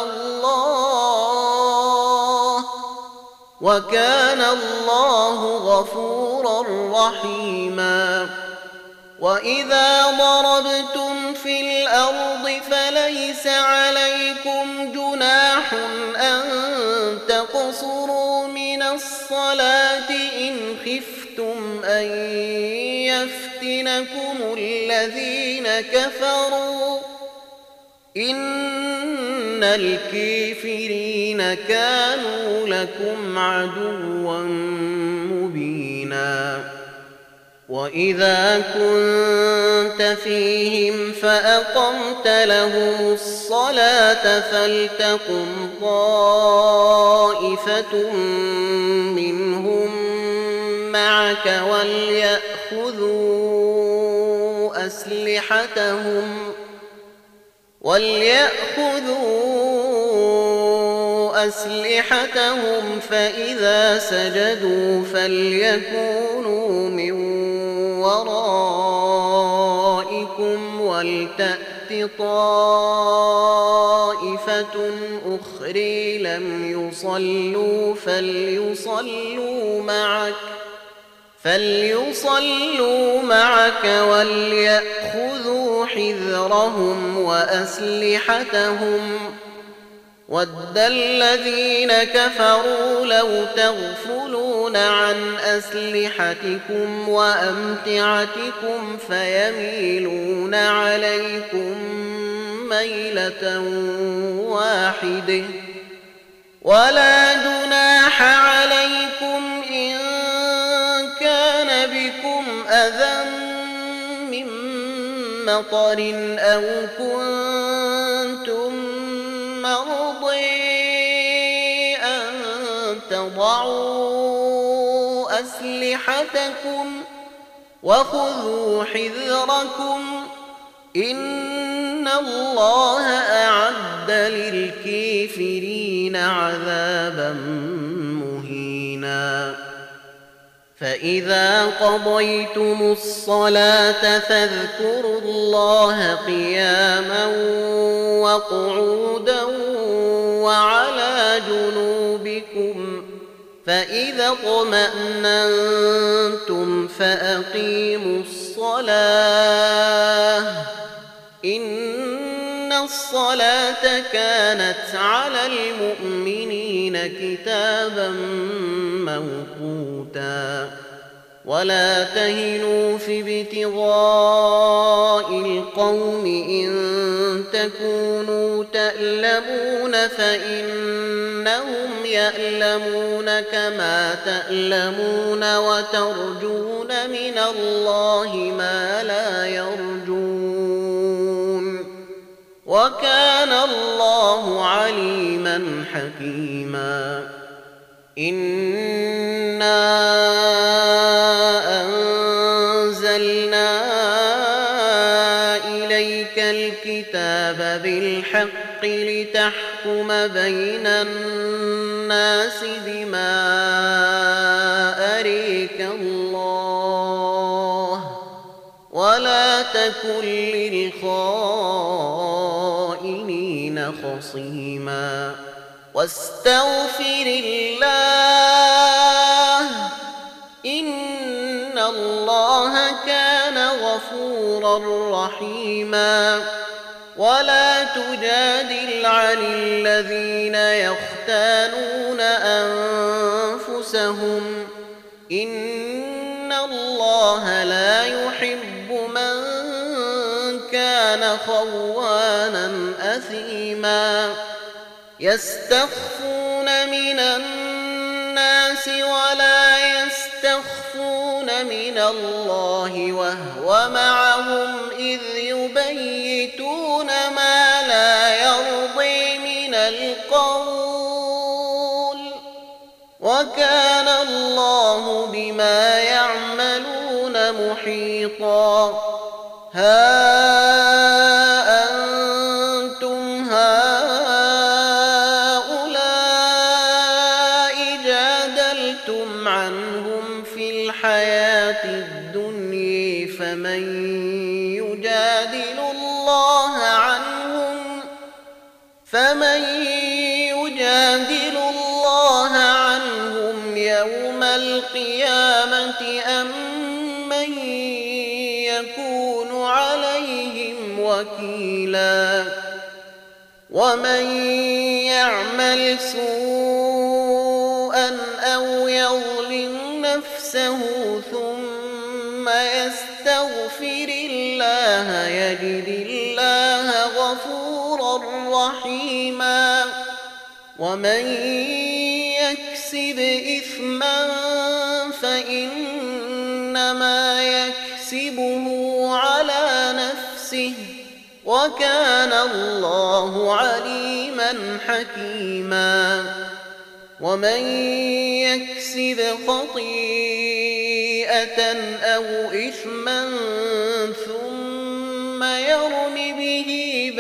الله وكان الله غفورا رحيما. وإذا ضربتم في الأرض فليس عليكم جناح أن تقصروا من الصلاة إن خفتم أن يفتنكم الذين كفروا إن الكافرين كانوا لكم عدوا مبينا. وإذا كنت فيهم فأقمت لهم الصلاة فلتقم طائفة منهم معك وليأخذوا وليأخذوا أسلحتهم فإذا سجدوا فليكونوا من ورائكم ولتأت طائفة أخرى لم يصلوا فليصلوا معك وليأخذوا حذرهم وأسلحتهم ود الذين كفروا لو تغفلون عن أسلحتكم وأمتعتكم فيميلون عليكم ميلة واحدة ولا جناح عليكم إن كان بكم أذى من مطر أو كنتم مرضى أن تضعوا أسلحتكم وخذوا حذركم إن الله أعد للكافرين عذابا مهينا فإذا قضيتم الصلاة فاذكروا الله قياما وقعودا وعلى جنوبكم فإذا اطمأننتم فأقيموا الصلاة إن الصلاة كانت على المؤمنين كتابا موقوتا ولا تهنوا في ابتغاء القوم إن تكونوا تألمون فإنهم يألمون كما تألمون وترجون من الله ما لا يرجون وكان الله عليما حكيما إنا أنزلنا إليك الكتاب بالحق لتحكم بين الناس بما أريك الله ولا تكن للخائنين خصيما واستغفر الله إن الله كان غفورا رحيما ولا تجادل عن الذين يختانون أنفسهم إن الله لا يحب من كان خوانا أثيما يستخفون من الناس ولا يستخفون من الله وهو معهم إذ يبيتون ما لا يرضي من القول وكان الله بما يعملون محيطا ها أنتم هؤلاء جادلتم عنهم في الحياة الدنيا فمن يجادل الله عنهم يوم القيامة أم من يكون عليهم وكيلا ومن يعمل سوءا أو يظلم نفسه ثم يستغفر الله يجد الله غفورا رحيما ومن يكسب إثما فإنما يكسبه على نفسه وكان الله عليما حكيما ومن يكسب خطيئة أو إثما ثم يرم به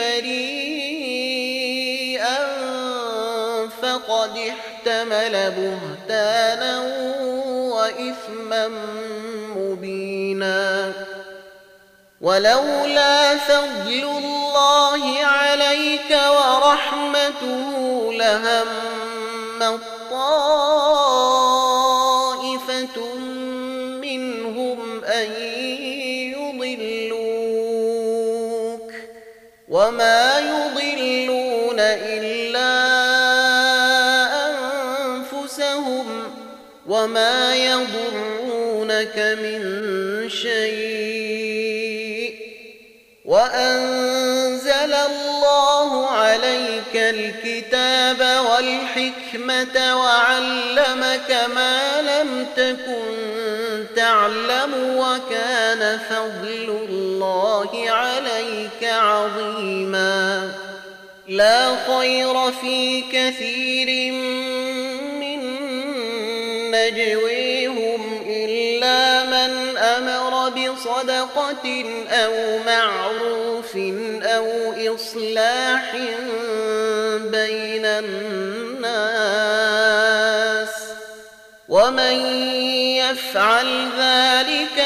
بريئا فقد احتمل بهتانا وإثما مبينا. ولولا فضل الله عليك ورحمته لهم طائفة منهم أن يضلوك وما يضلون إلا أنفسهم وما يضرونك من شيء. وأنزل الله عليك الكتاب والحكمة وعلمك ما لم تكن تعلم وكان فضل الله عليك عظيما. لا خير في كثير من نجويهم إلا من أمر بصدقة أو معروف أو إصلاح بين الناس ومن يفعل ذلك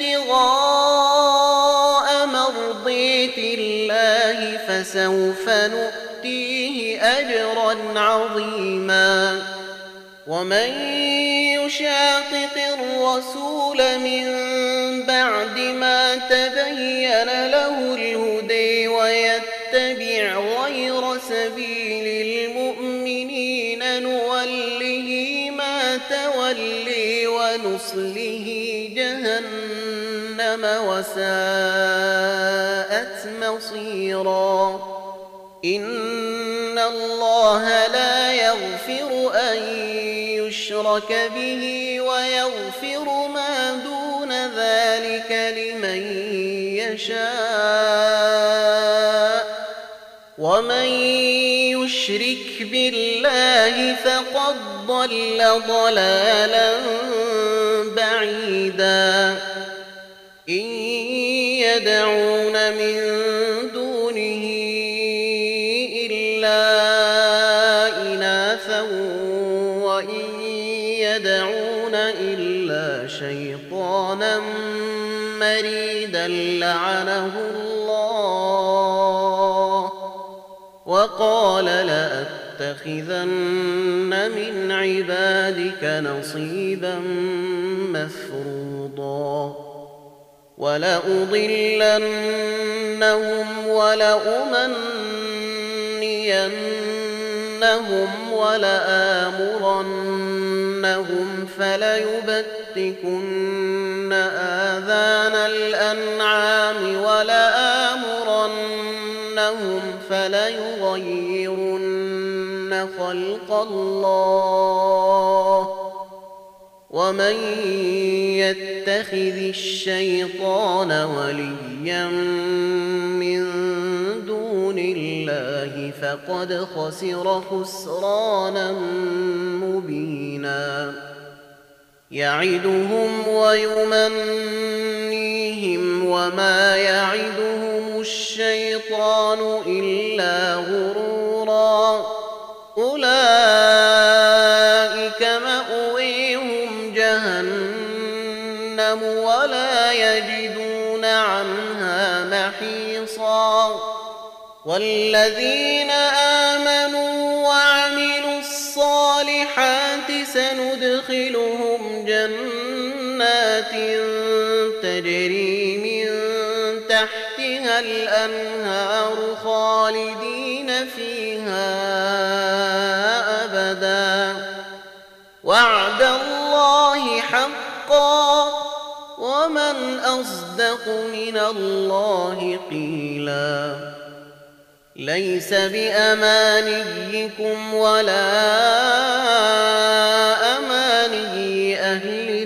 ابتغاء مرضات الله فسوف نؤتيه أجرا عظيما. ومن يشاقق الرسول من بعد ما تبين له الهدى ويتبع غير سبيل المؤمنين نوله ما تولي ونصله جهنم وساءت مصيرا. إن الله لا يغفر أن يشرك به ويغفر ما دون ذلك لمن يشاء ومن يشرك بالله فقد ضل ضلالا بعيدا. إن يدعون من دونه إلا إناثا وإن يدعون إلا شيطانا مريدا لعنه الله وقال لأتخذن من عبادك نصيبا مفروضا. ولأضلنهم ولأمنينهم ولآمرنهم فليبتكن آذان الأنعام ولآمرنهم فليغيرن خلق الله. ومن يتخذ الشيطان وليا من دون الله فقد خسر خسرانا مبينا. يعدهم ويمنيهم وما يعدهم الشيطان إلا غرورا. أولئك مأويهم جهنم ولا يجدون عنها محيصا. والذين آمنوا وعملوا الصالحات سندخلهم جنات تجري من تحتها الأنهار خالدين فيها أبدا. وعد الله حقا ومن أصدق من الله قيلا. ليس بأمانيكم ولا أماني أهل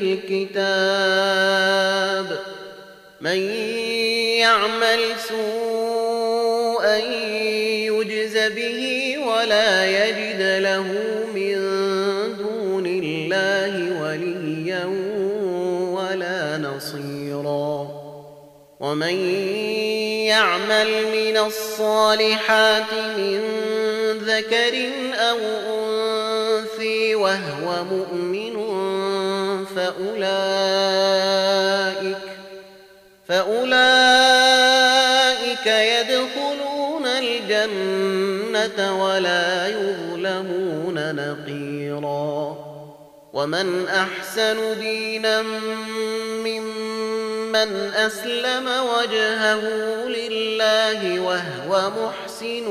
الكتاب. من يعمل سوءا يجز به ولا يجد له من دون الله وليا ولا نصيرا. ومن يعمل من الصالحات من ذكر أو أنثى وهو مؤمن فأولئك يدخلون الجنة ولا يظلمون نقيرا. ومن أحسن دينا ممن أسلم وجهه لله وهو محسن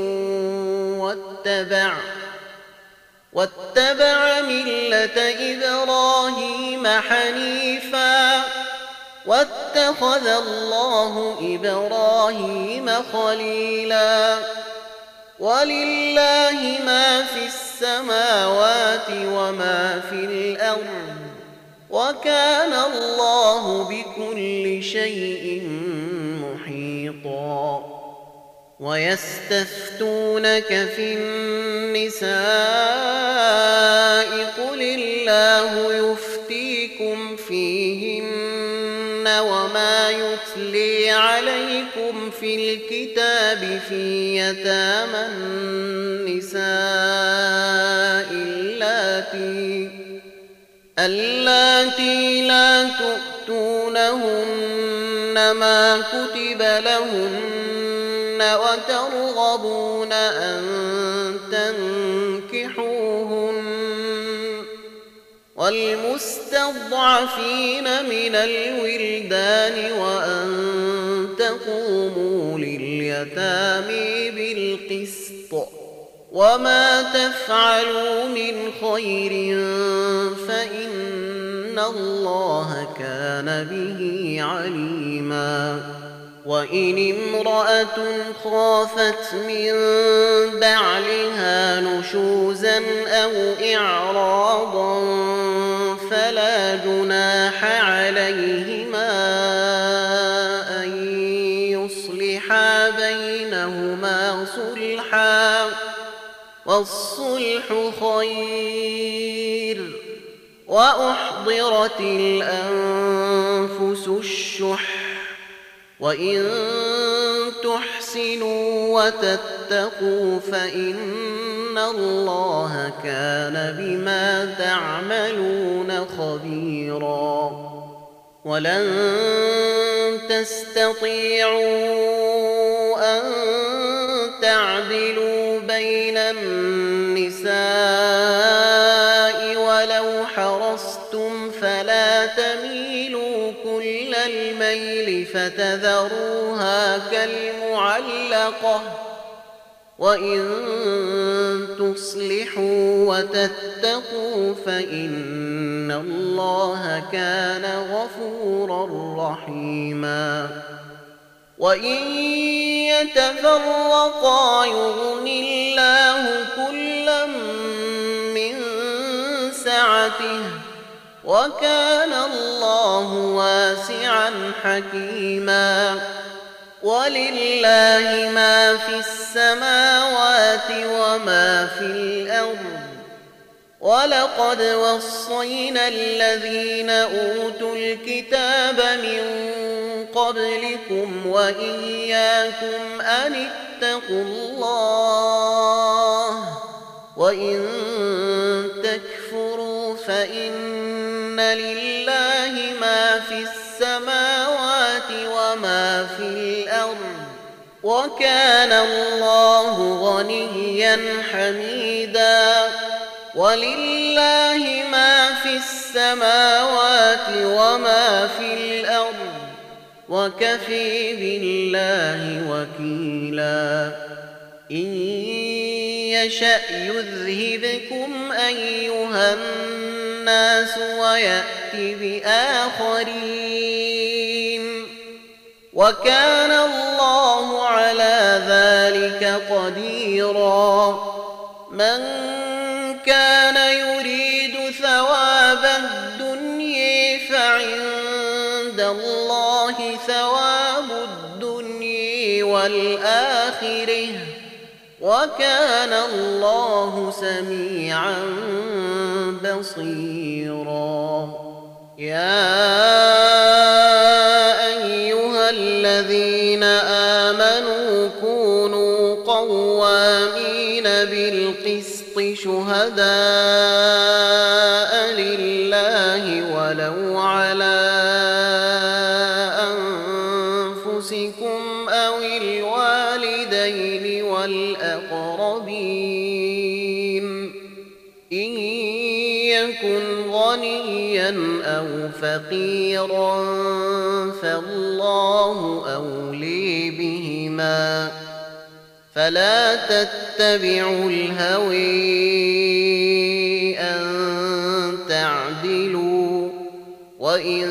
واتبع ملة إبراهيم حنيفا واتخذ الله إبراهيم خليلا. ولله ما في السماوات وما في الأرض وكان الله بكل شيء محيطا. ويستفتونك في النساء قل الله يفتيكم فيهن وما يتلي عليكم في الكتاب في يتامى النساء اللاتي لا تؤتونهن ما كتب لهن وترغبون أن تنكحوهن والمستضعفين من الولدان وأن تقوموا لليتامى بالقسط وما تفعلوا من خير فإن الله كان به عليما. وإن امرأة خافت من بعلها نشوزا أو إعراضا فلا جناح عليهما أن يصلحا بينهما صلحا والصلح خير. وأحضرت الأنفس الشح وإن تحسنوا وتتقوا فإن الله كان بما تعملون خبيرا. ولن تستطيعوا أن تعدلوا بين النساء ولو حرصتم فلا تميلوا كل الميل فتذروها كالمعلقة وإن تصلحوا وتتقوا فإن الله كان غفورا رحيما. وإن يتفرقا يغن الله كلا من سعته وكان الله واسعا حكيما. ولله ما في السماوات وما في الأرض ولقد وصينا الذين أوتوا الكتاب من قبلكم وإياكم أن اتقوا الله وإن تكفروا فإن لله ما في السماوات وما في الأرض وكان الله غنيا حميدا. ولله ما في السماوات وما في الأرض وكفى بالله وكيلا. إن يشأ يذهبكم أيها الناس ويأت بآخرين وكان الله على ذلك قديرا. من كان يريد ثواب الدنيا فعند الله ثواب الدنيا والآخرة وكان الله سميعا بصيرا. يا أيها الذين آمنوا قوامين بالقسط شهداء لله ولو على أنفسكم أو الوالدين والأقربين إن يكن غنيا أو فقيرا فالله أولي بهما فلا تتبعوا الهوى أن تعدلوا وإن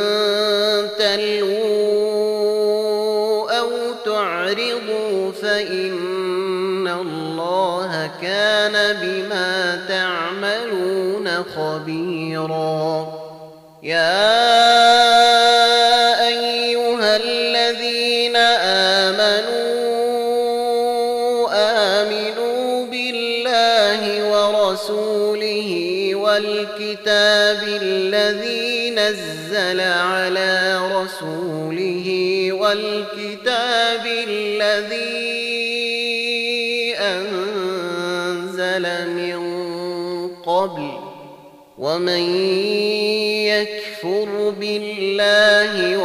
تلووا أو تعرضوا فإن الله كان بما تعملون خبيرا يا أيها الذين آمنوا بالله ورسوله والكتاب الذي نزل على رسوله والكتاب الذي أنزل من قبل ومن يكفر بالله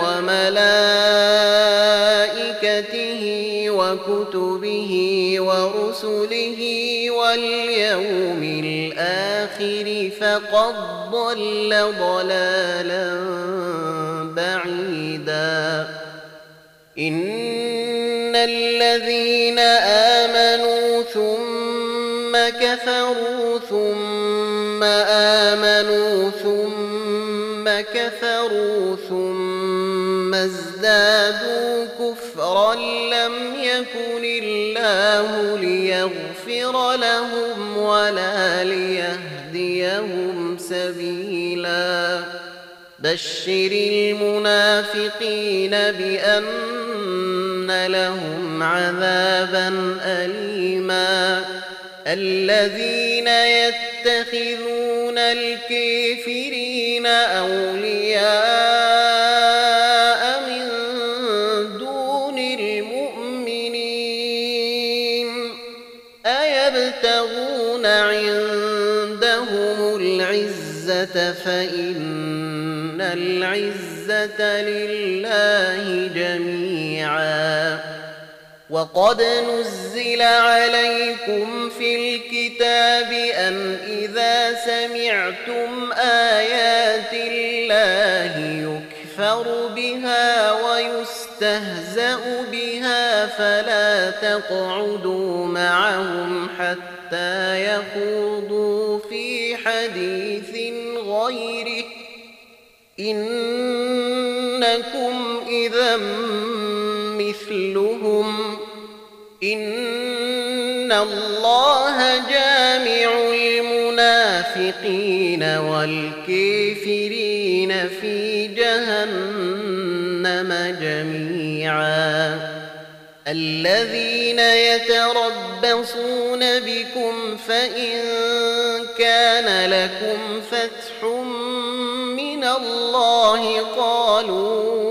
وملائكته وكتبه ورسله واليوم الآخر فقد ضل ضلالا بعيدا إن الذين آمنوا ثم كفروا ثم آمنوا ثم كفروا ثم ازدادوا كفرا لم يكن الله ليغفر لهم ولا ليهديهم سبيلا بشر المنافقين بأن لهم عذابا أليما الذين يتخذون الكافرين أولياء من دون المؤمنين أيبتغون عندهم العزة فإن العزة لله جميعا وقد نزل عليكم في الكتاب أن إذا سمعتم آيات الله يكفر بها ويستهزأ بها فلا تقعدوا معهم حتى يخوضوا في حديث غيره إنكم إذا مثلهم إن الله جامع المنافقين والكافرين في جهنم جميعا الذين يتربصون بكم فإن كان لكم فتح من الله قالوا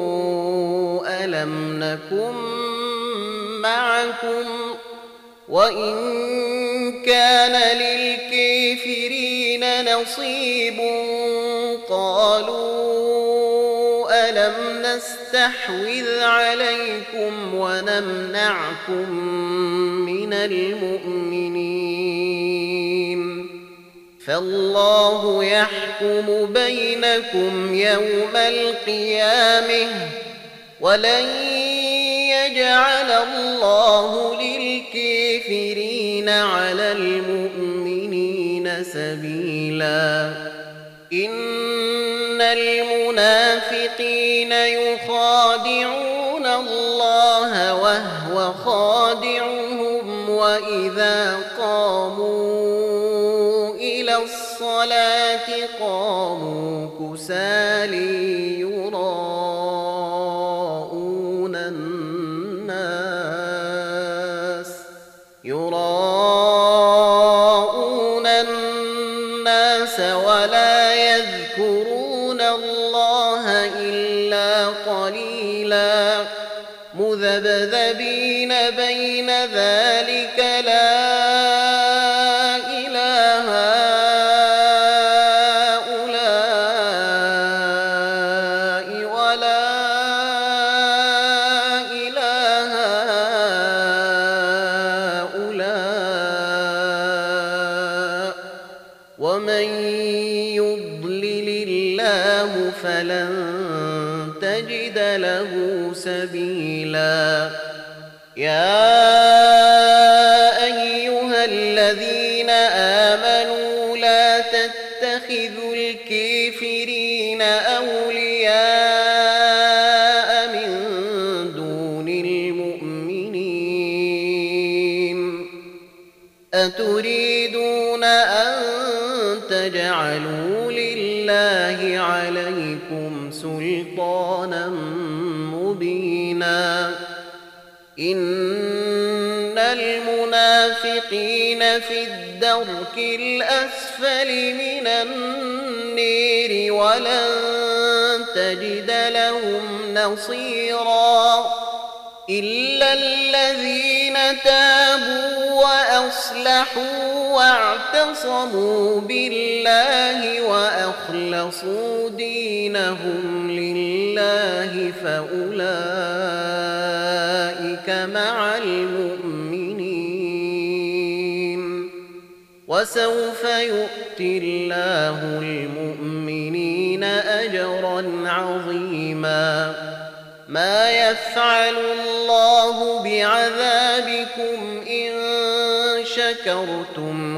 ألم نكن معكم وإن كان للكافرين نصيب قالوا ألم نستحوذ عليكم ونمنعكم من المؤمنين فالله يحكم بينكم يوم القيامة ولن يجعل الله للكافرين على المؤمنين سبيلا إن المنافقين يخادعون الله وهو خادعهم وإذا قاموا إلى الصلاة قاموا كسالى يراءون الناس ولا يذكرون الله إلا قليلا مذبذبين بين بين ذلك لا إله هؤلاء ولا إله هؤلاء ومن يضلل الله فلن تجد له سبيلا يا أيها الذين آمنوا لا تتخذوا الكافرين أولياء من دون المؤمنين أتريدون أن تجعلوا لله عليكم سلطانا مبينا إن المنافقين في الدرك الأسفل من النار ولن تجد لهم نصيرا إلا الذين تابوا وأصلحوا واعتصموا بالله وأخلصوا دينهم لله فأولئك مع المؤمنين وسوف يؤتي الله المؤمنين أجرا عظيما ما يفعل الله بعذابكم إن شكرتم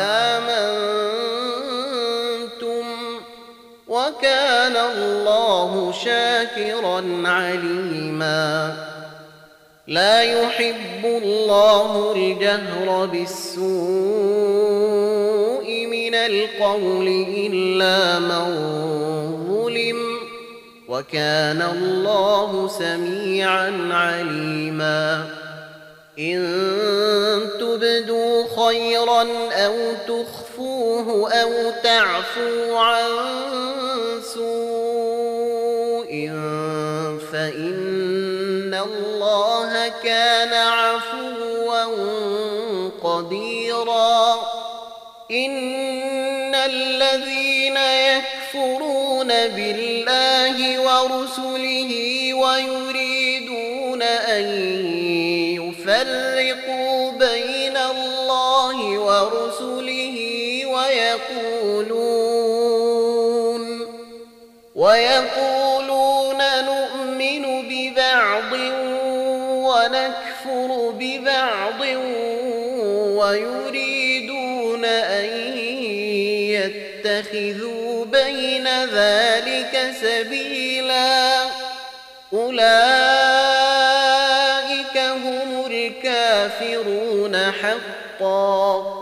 وآمنتم وكان الله شاكرا عليما لا يحب الله الجهر بالسوء من القول إلا من ظلم وكان الله سميعا عليما إن تبدوا خيرا أو تخفوه أو تعفوا عن سوء فإن الله كان عفوا قديرا إن الذين يكفرون بالله ورسله ويريدون أن يفرقوا بين الله ورسله ويقولون نؤمن ببعض ونكفر ببعض ويريدون أن يتخذوا بين ذلك سبيلا أولئك هم الكافرون حقا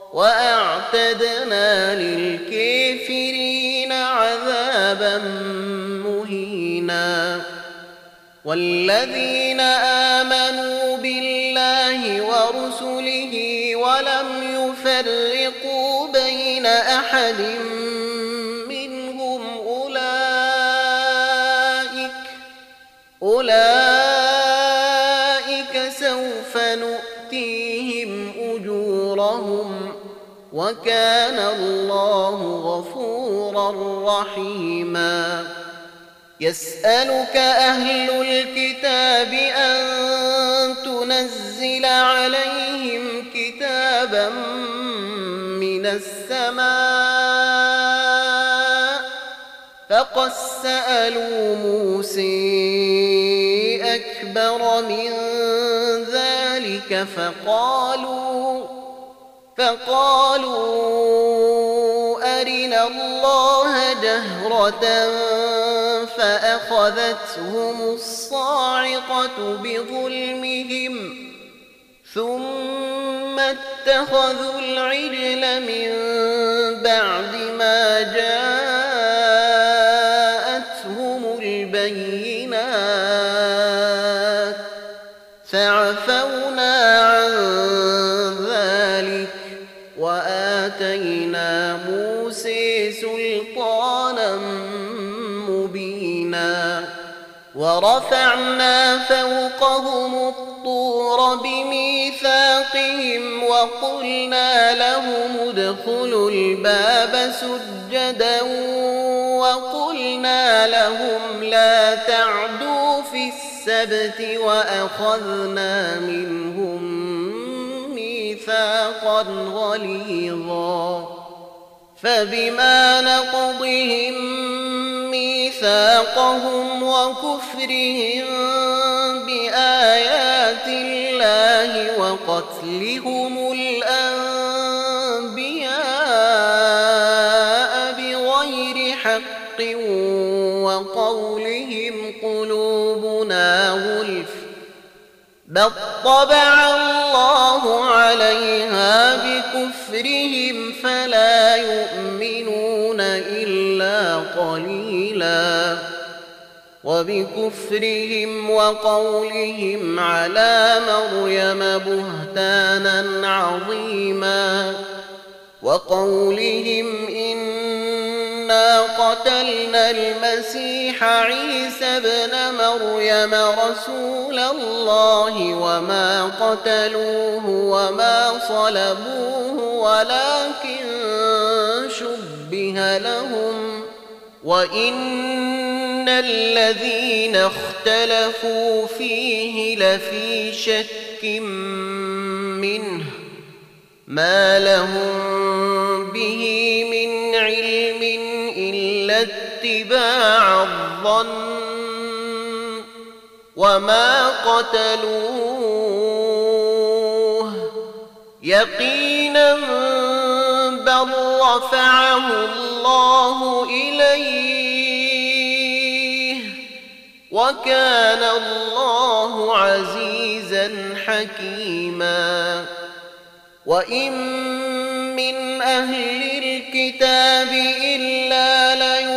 وأعتدنا للكافرين عذابا مهينا والذين آمنوا بالله ورسله ولم يفرقوا بين أحد منهم أولئك سوف نؤتيهم أجورهم وكان الله غفورا رحيما يسألك أهل الكتاب أن تنزل عليهم كتابا من السماء فقد سألوا موسى أكبر من ذلك فقالوا أرنا الله جهرة فأخذتهم الصاعقة بظلمهم ثم اتخذوا العجل من بعد ما جاءتهم البينات فعفونا عن ذلك وآتينا موسى سلطانا مبينا ورفعنا فوقهم الطور بميثاقهم وقلنا لهم ادخلوا الباب سجدا وقلنا لهم لا تعدوا في السبت وأخذنا منهم ميثاقا غليظا فبما نقضهم ميثاقهم وكفرهم بآيات الله وقتلهم الأنبياء بغير حق وقولهم قلوبنا غلف بل طبع الله عليها بكفرهم فلا يؤمنون إلا قليلا وبكفرهم وقولهم على مريم بهتانا عظيما وقولهم إنا قتلنا المسيح عيسى ابن مريم رسول الله وما قتلوه وما صلبوه ولكن شبه لهم وإن الذين اختلفوا فيه لفي شك منه ما لهم به من علم إلا اتباع الظن وما قتلوه يقينا بل رفعه الله إليه وكان الله عزيزا حكيما وإن من أهل الكتاب إلا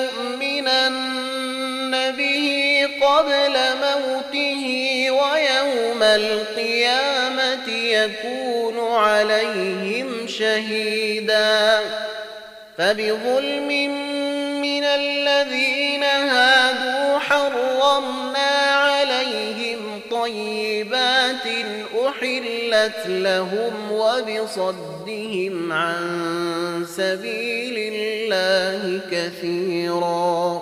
ليؤمنن به قبل موته ويوم القيامة يكون عليهم شهيدا فبظلم من الذين هادوا حرمنا عليهم طيبات أحلت لهم وبصدهم عن سبيل الله كثيرا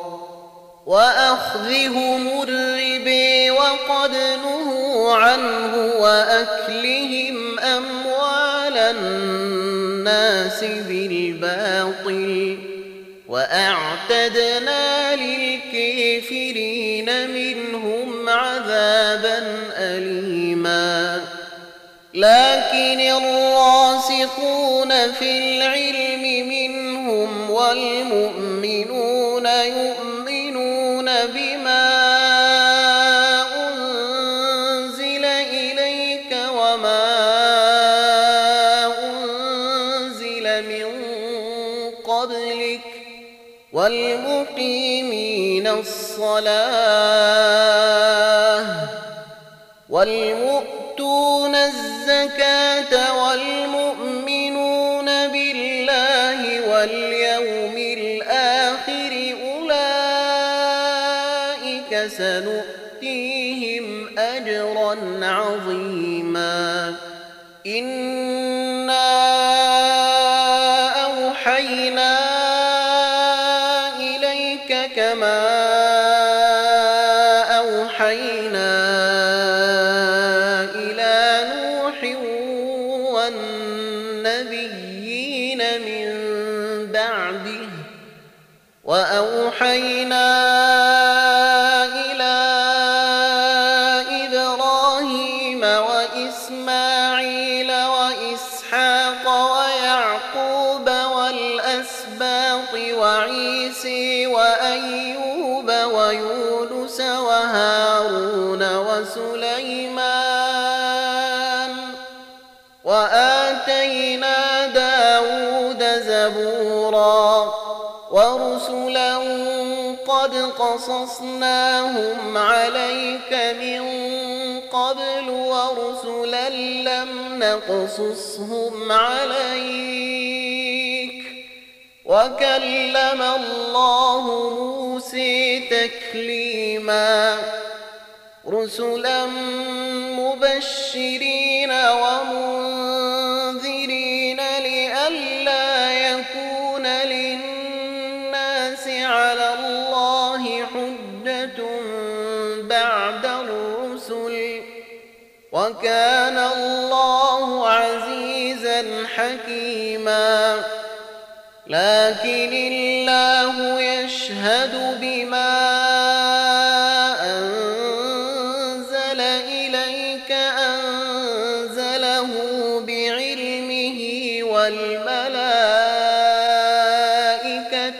وأخذهم الربا وقد نهوا عنه وأكلهم أموال الناس بالباطل وأعتدنا للكافرين منهم عذابا أليما لكن الراسخون في العلم منهم والمؤمنون يؤمنون بما أنزل إليك وما أنزل من قبلك والمقيمين الصلاة والمؤتون الزكاة والمؤمنون بالله واليوم الآخر أولئك سنؤتيهم أجرا عظيما إنا أوحينا إليك كما أوحينا إلى نوح والنبيين من بعده وأوحينا إلى إبراهيم وإسماعيل وإسحاق ويعقوب والأسباط وعيسى وأيوب ويونس وهارون وسليمان وآتينا داود زبورا ورسلا قد قصصناهم عليك من قبل ورسلا لم نقصصهم عليك وكلم الله موسى تكليما رسلا مبشرين ومنذرين لئلا يكون للناس على الله حجة بعد الرسل، وكان الله عزيزا حكيما. لكن الله يشهد بما أنزل إليك أنزله بعلمه، والملائكة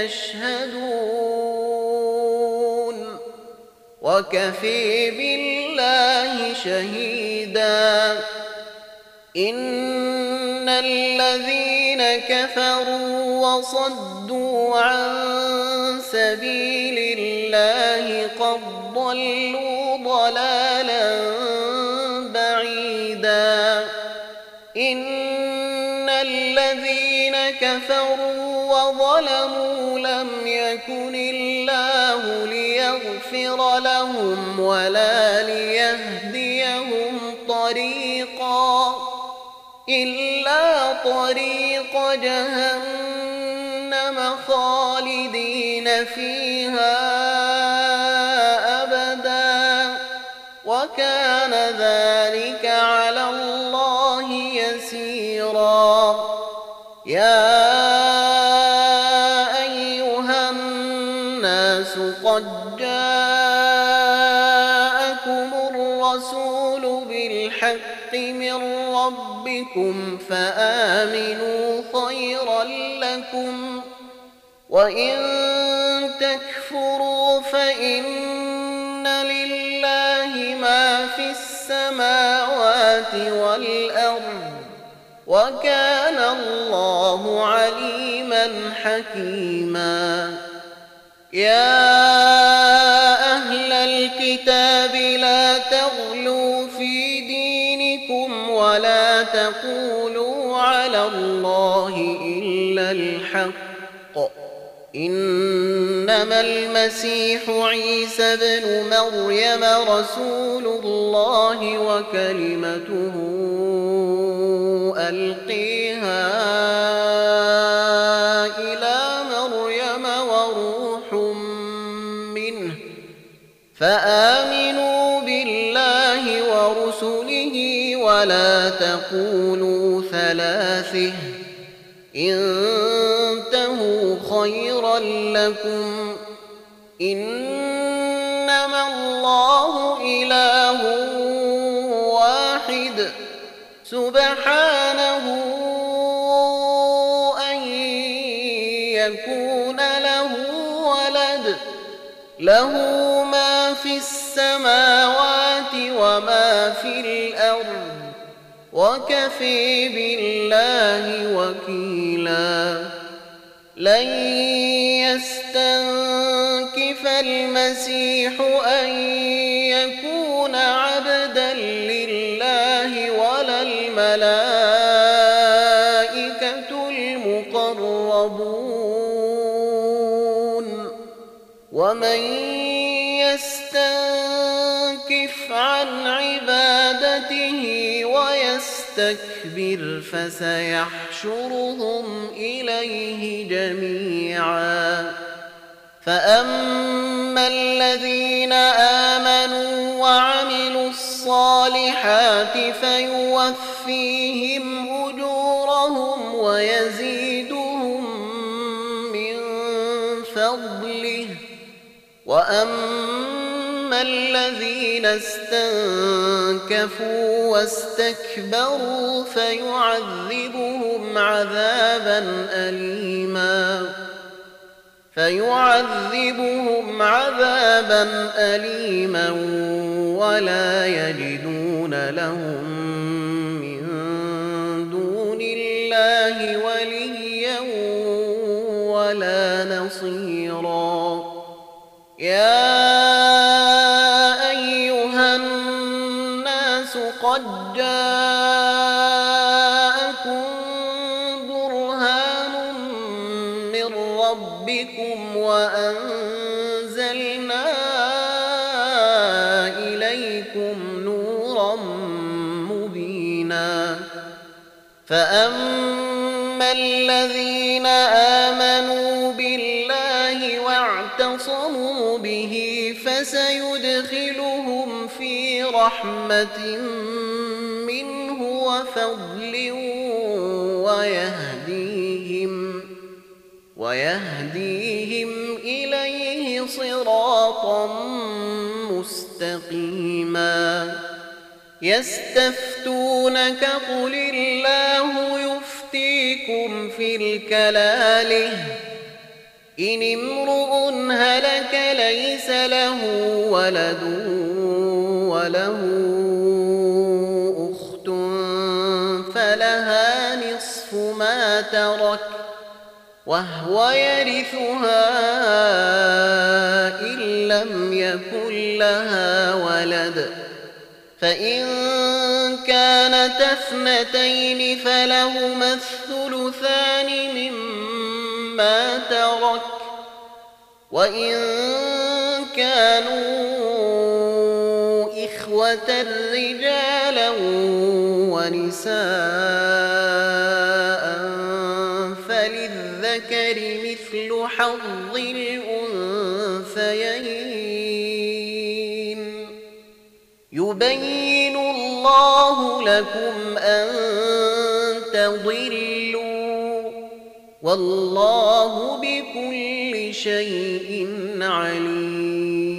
يشهدون، وكفى بالله شهيدا. إن الذين كفروا وصدوا عن سبيل الله قد ضلوا ضلالا بعيدا. إن الذين كفروا وظلموا لم يكن الله ليغفر لهم ولا ليهديهم طريقا إلا طريق جهنم خالدين فيها أبدا، وكان ذلك على الله يسيرا. يا أيها الناس قد جاءكم الرسول بالحق من ربكم فآمنوا خيرا لكم، وإن تكفروا فإن لله ما في السماوات والأرض، وكان الله عليما حكيما. يا أهل الكتاب لا تغلوا في دينكم ولا تقولوا على الله إلا الحق، إنما المسيح عيسى بن مريم رسول الله وكلمته ألقيها إلى مريم وروح منه، فآمنوا بالله ورسله ولا تقولوا ثلاثة، انتهوا خيرا لكم، إنما الله إله واحد سبحانه أن يكون له ولد، له ما في السماوات وما في الأرض، وكفى بالله وكيلا. لن يستنكف المسيح أن يكون عبدا لله ولا الملائكة المقربون، ومن يستنكف عن عبادته ويستكبر فسيحشرهم إليه جميعا. فأما الذين آمنوا وعملوا الصالحات فيوفيهم أجورهم ويزيدهم من فضله، وأما الذين استنكفوا واستكبروا فيعذبهم عذابا أليما ولا يجدون لهم من دون الله وليا ولا نصيرا. يا أيها الناس قد جاءكم برهان من ربكم وأنزلنا إليكم فأما الذين آمنوا بالله واعتصموا به فسيدخلهم في رحمة منه وفضل ويهديهم إليه صراطا مستقيما يستفتونك قل الله يفتيكم في الكلالة إن امرؤ هلك ليس له ولد وله أخت فلها نصف ما ترك وهو يرثها إن لم يكن لها ولد فإن كانت اثنتين فلهما الثلثان مما ترك وإن كانوا إخوة رجالا ونساء فللذكر مثل حظ الأنثيين يبين الله لكم أن تضلوا والله بكل شيء عليم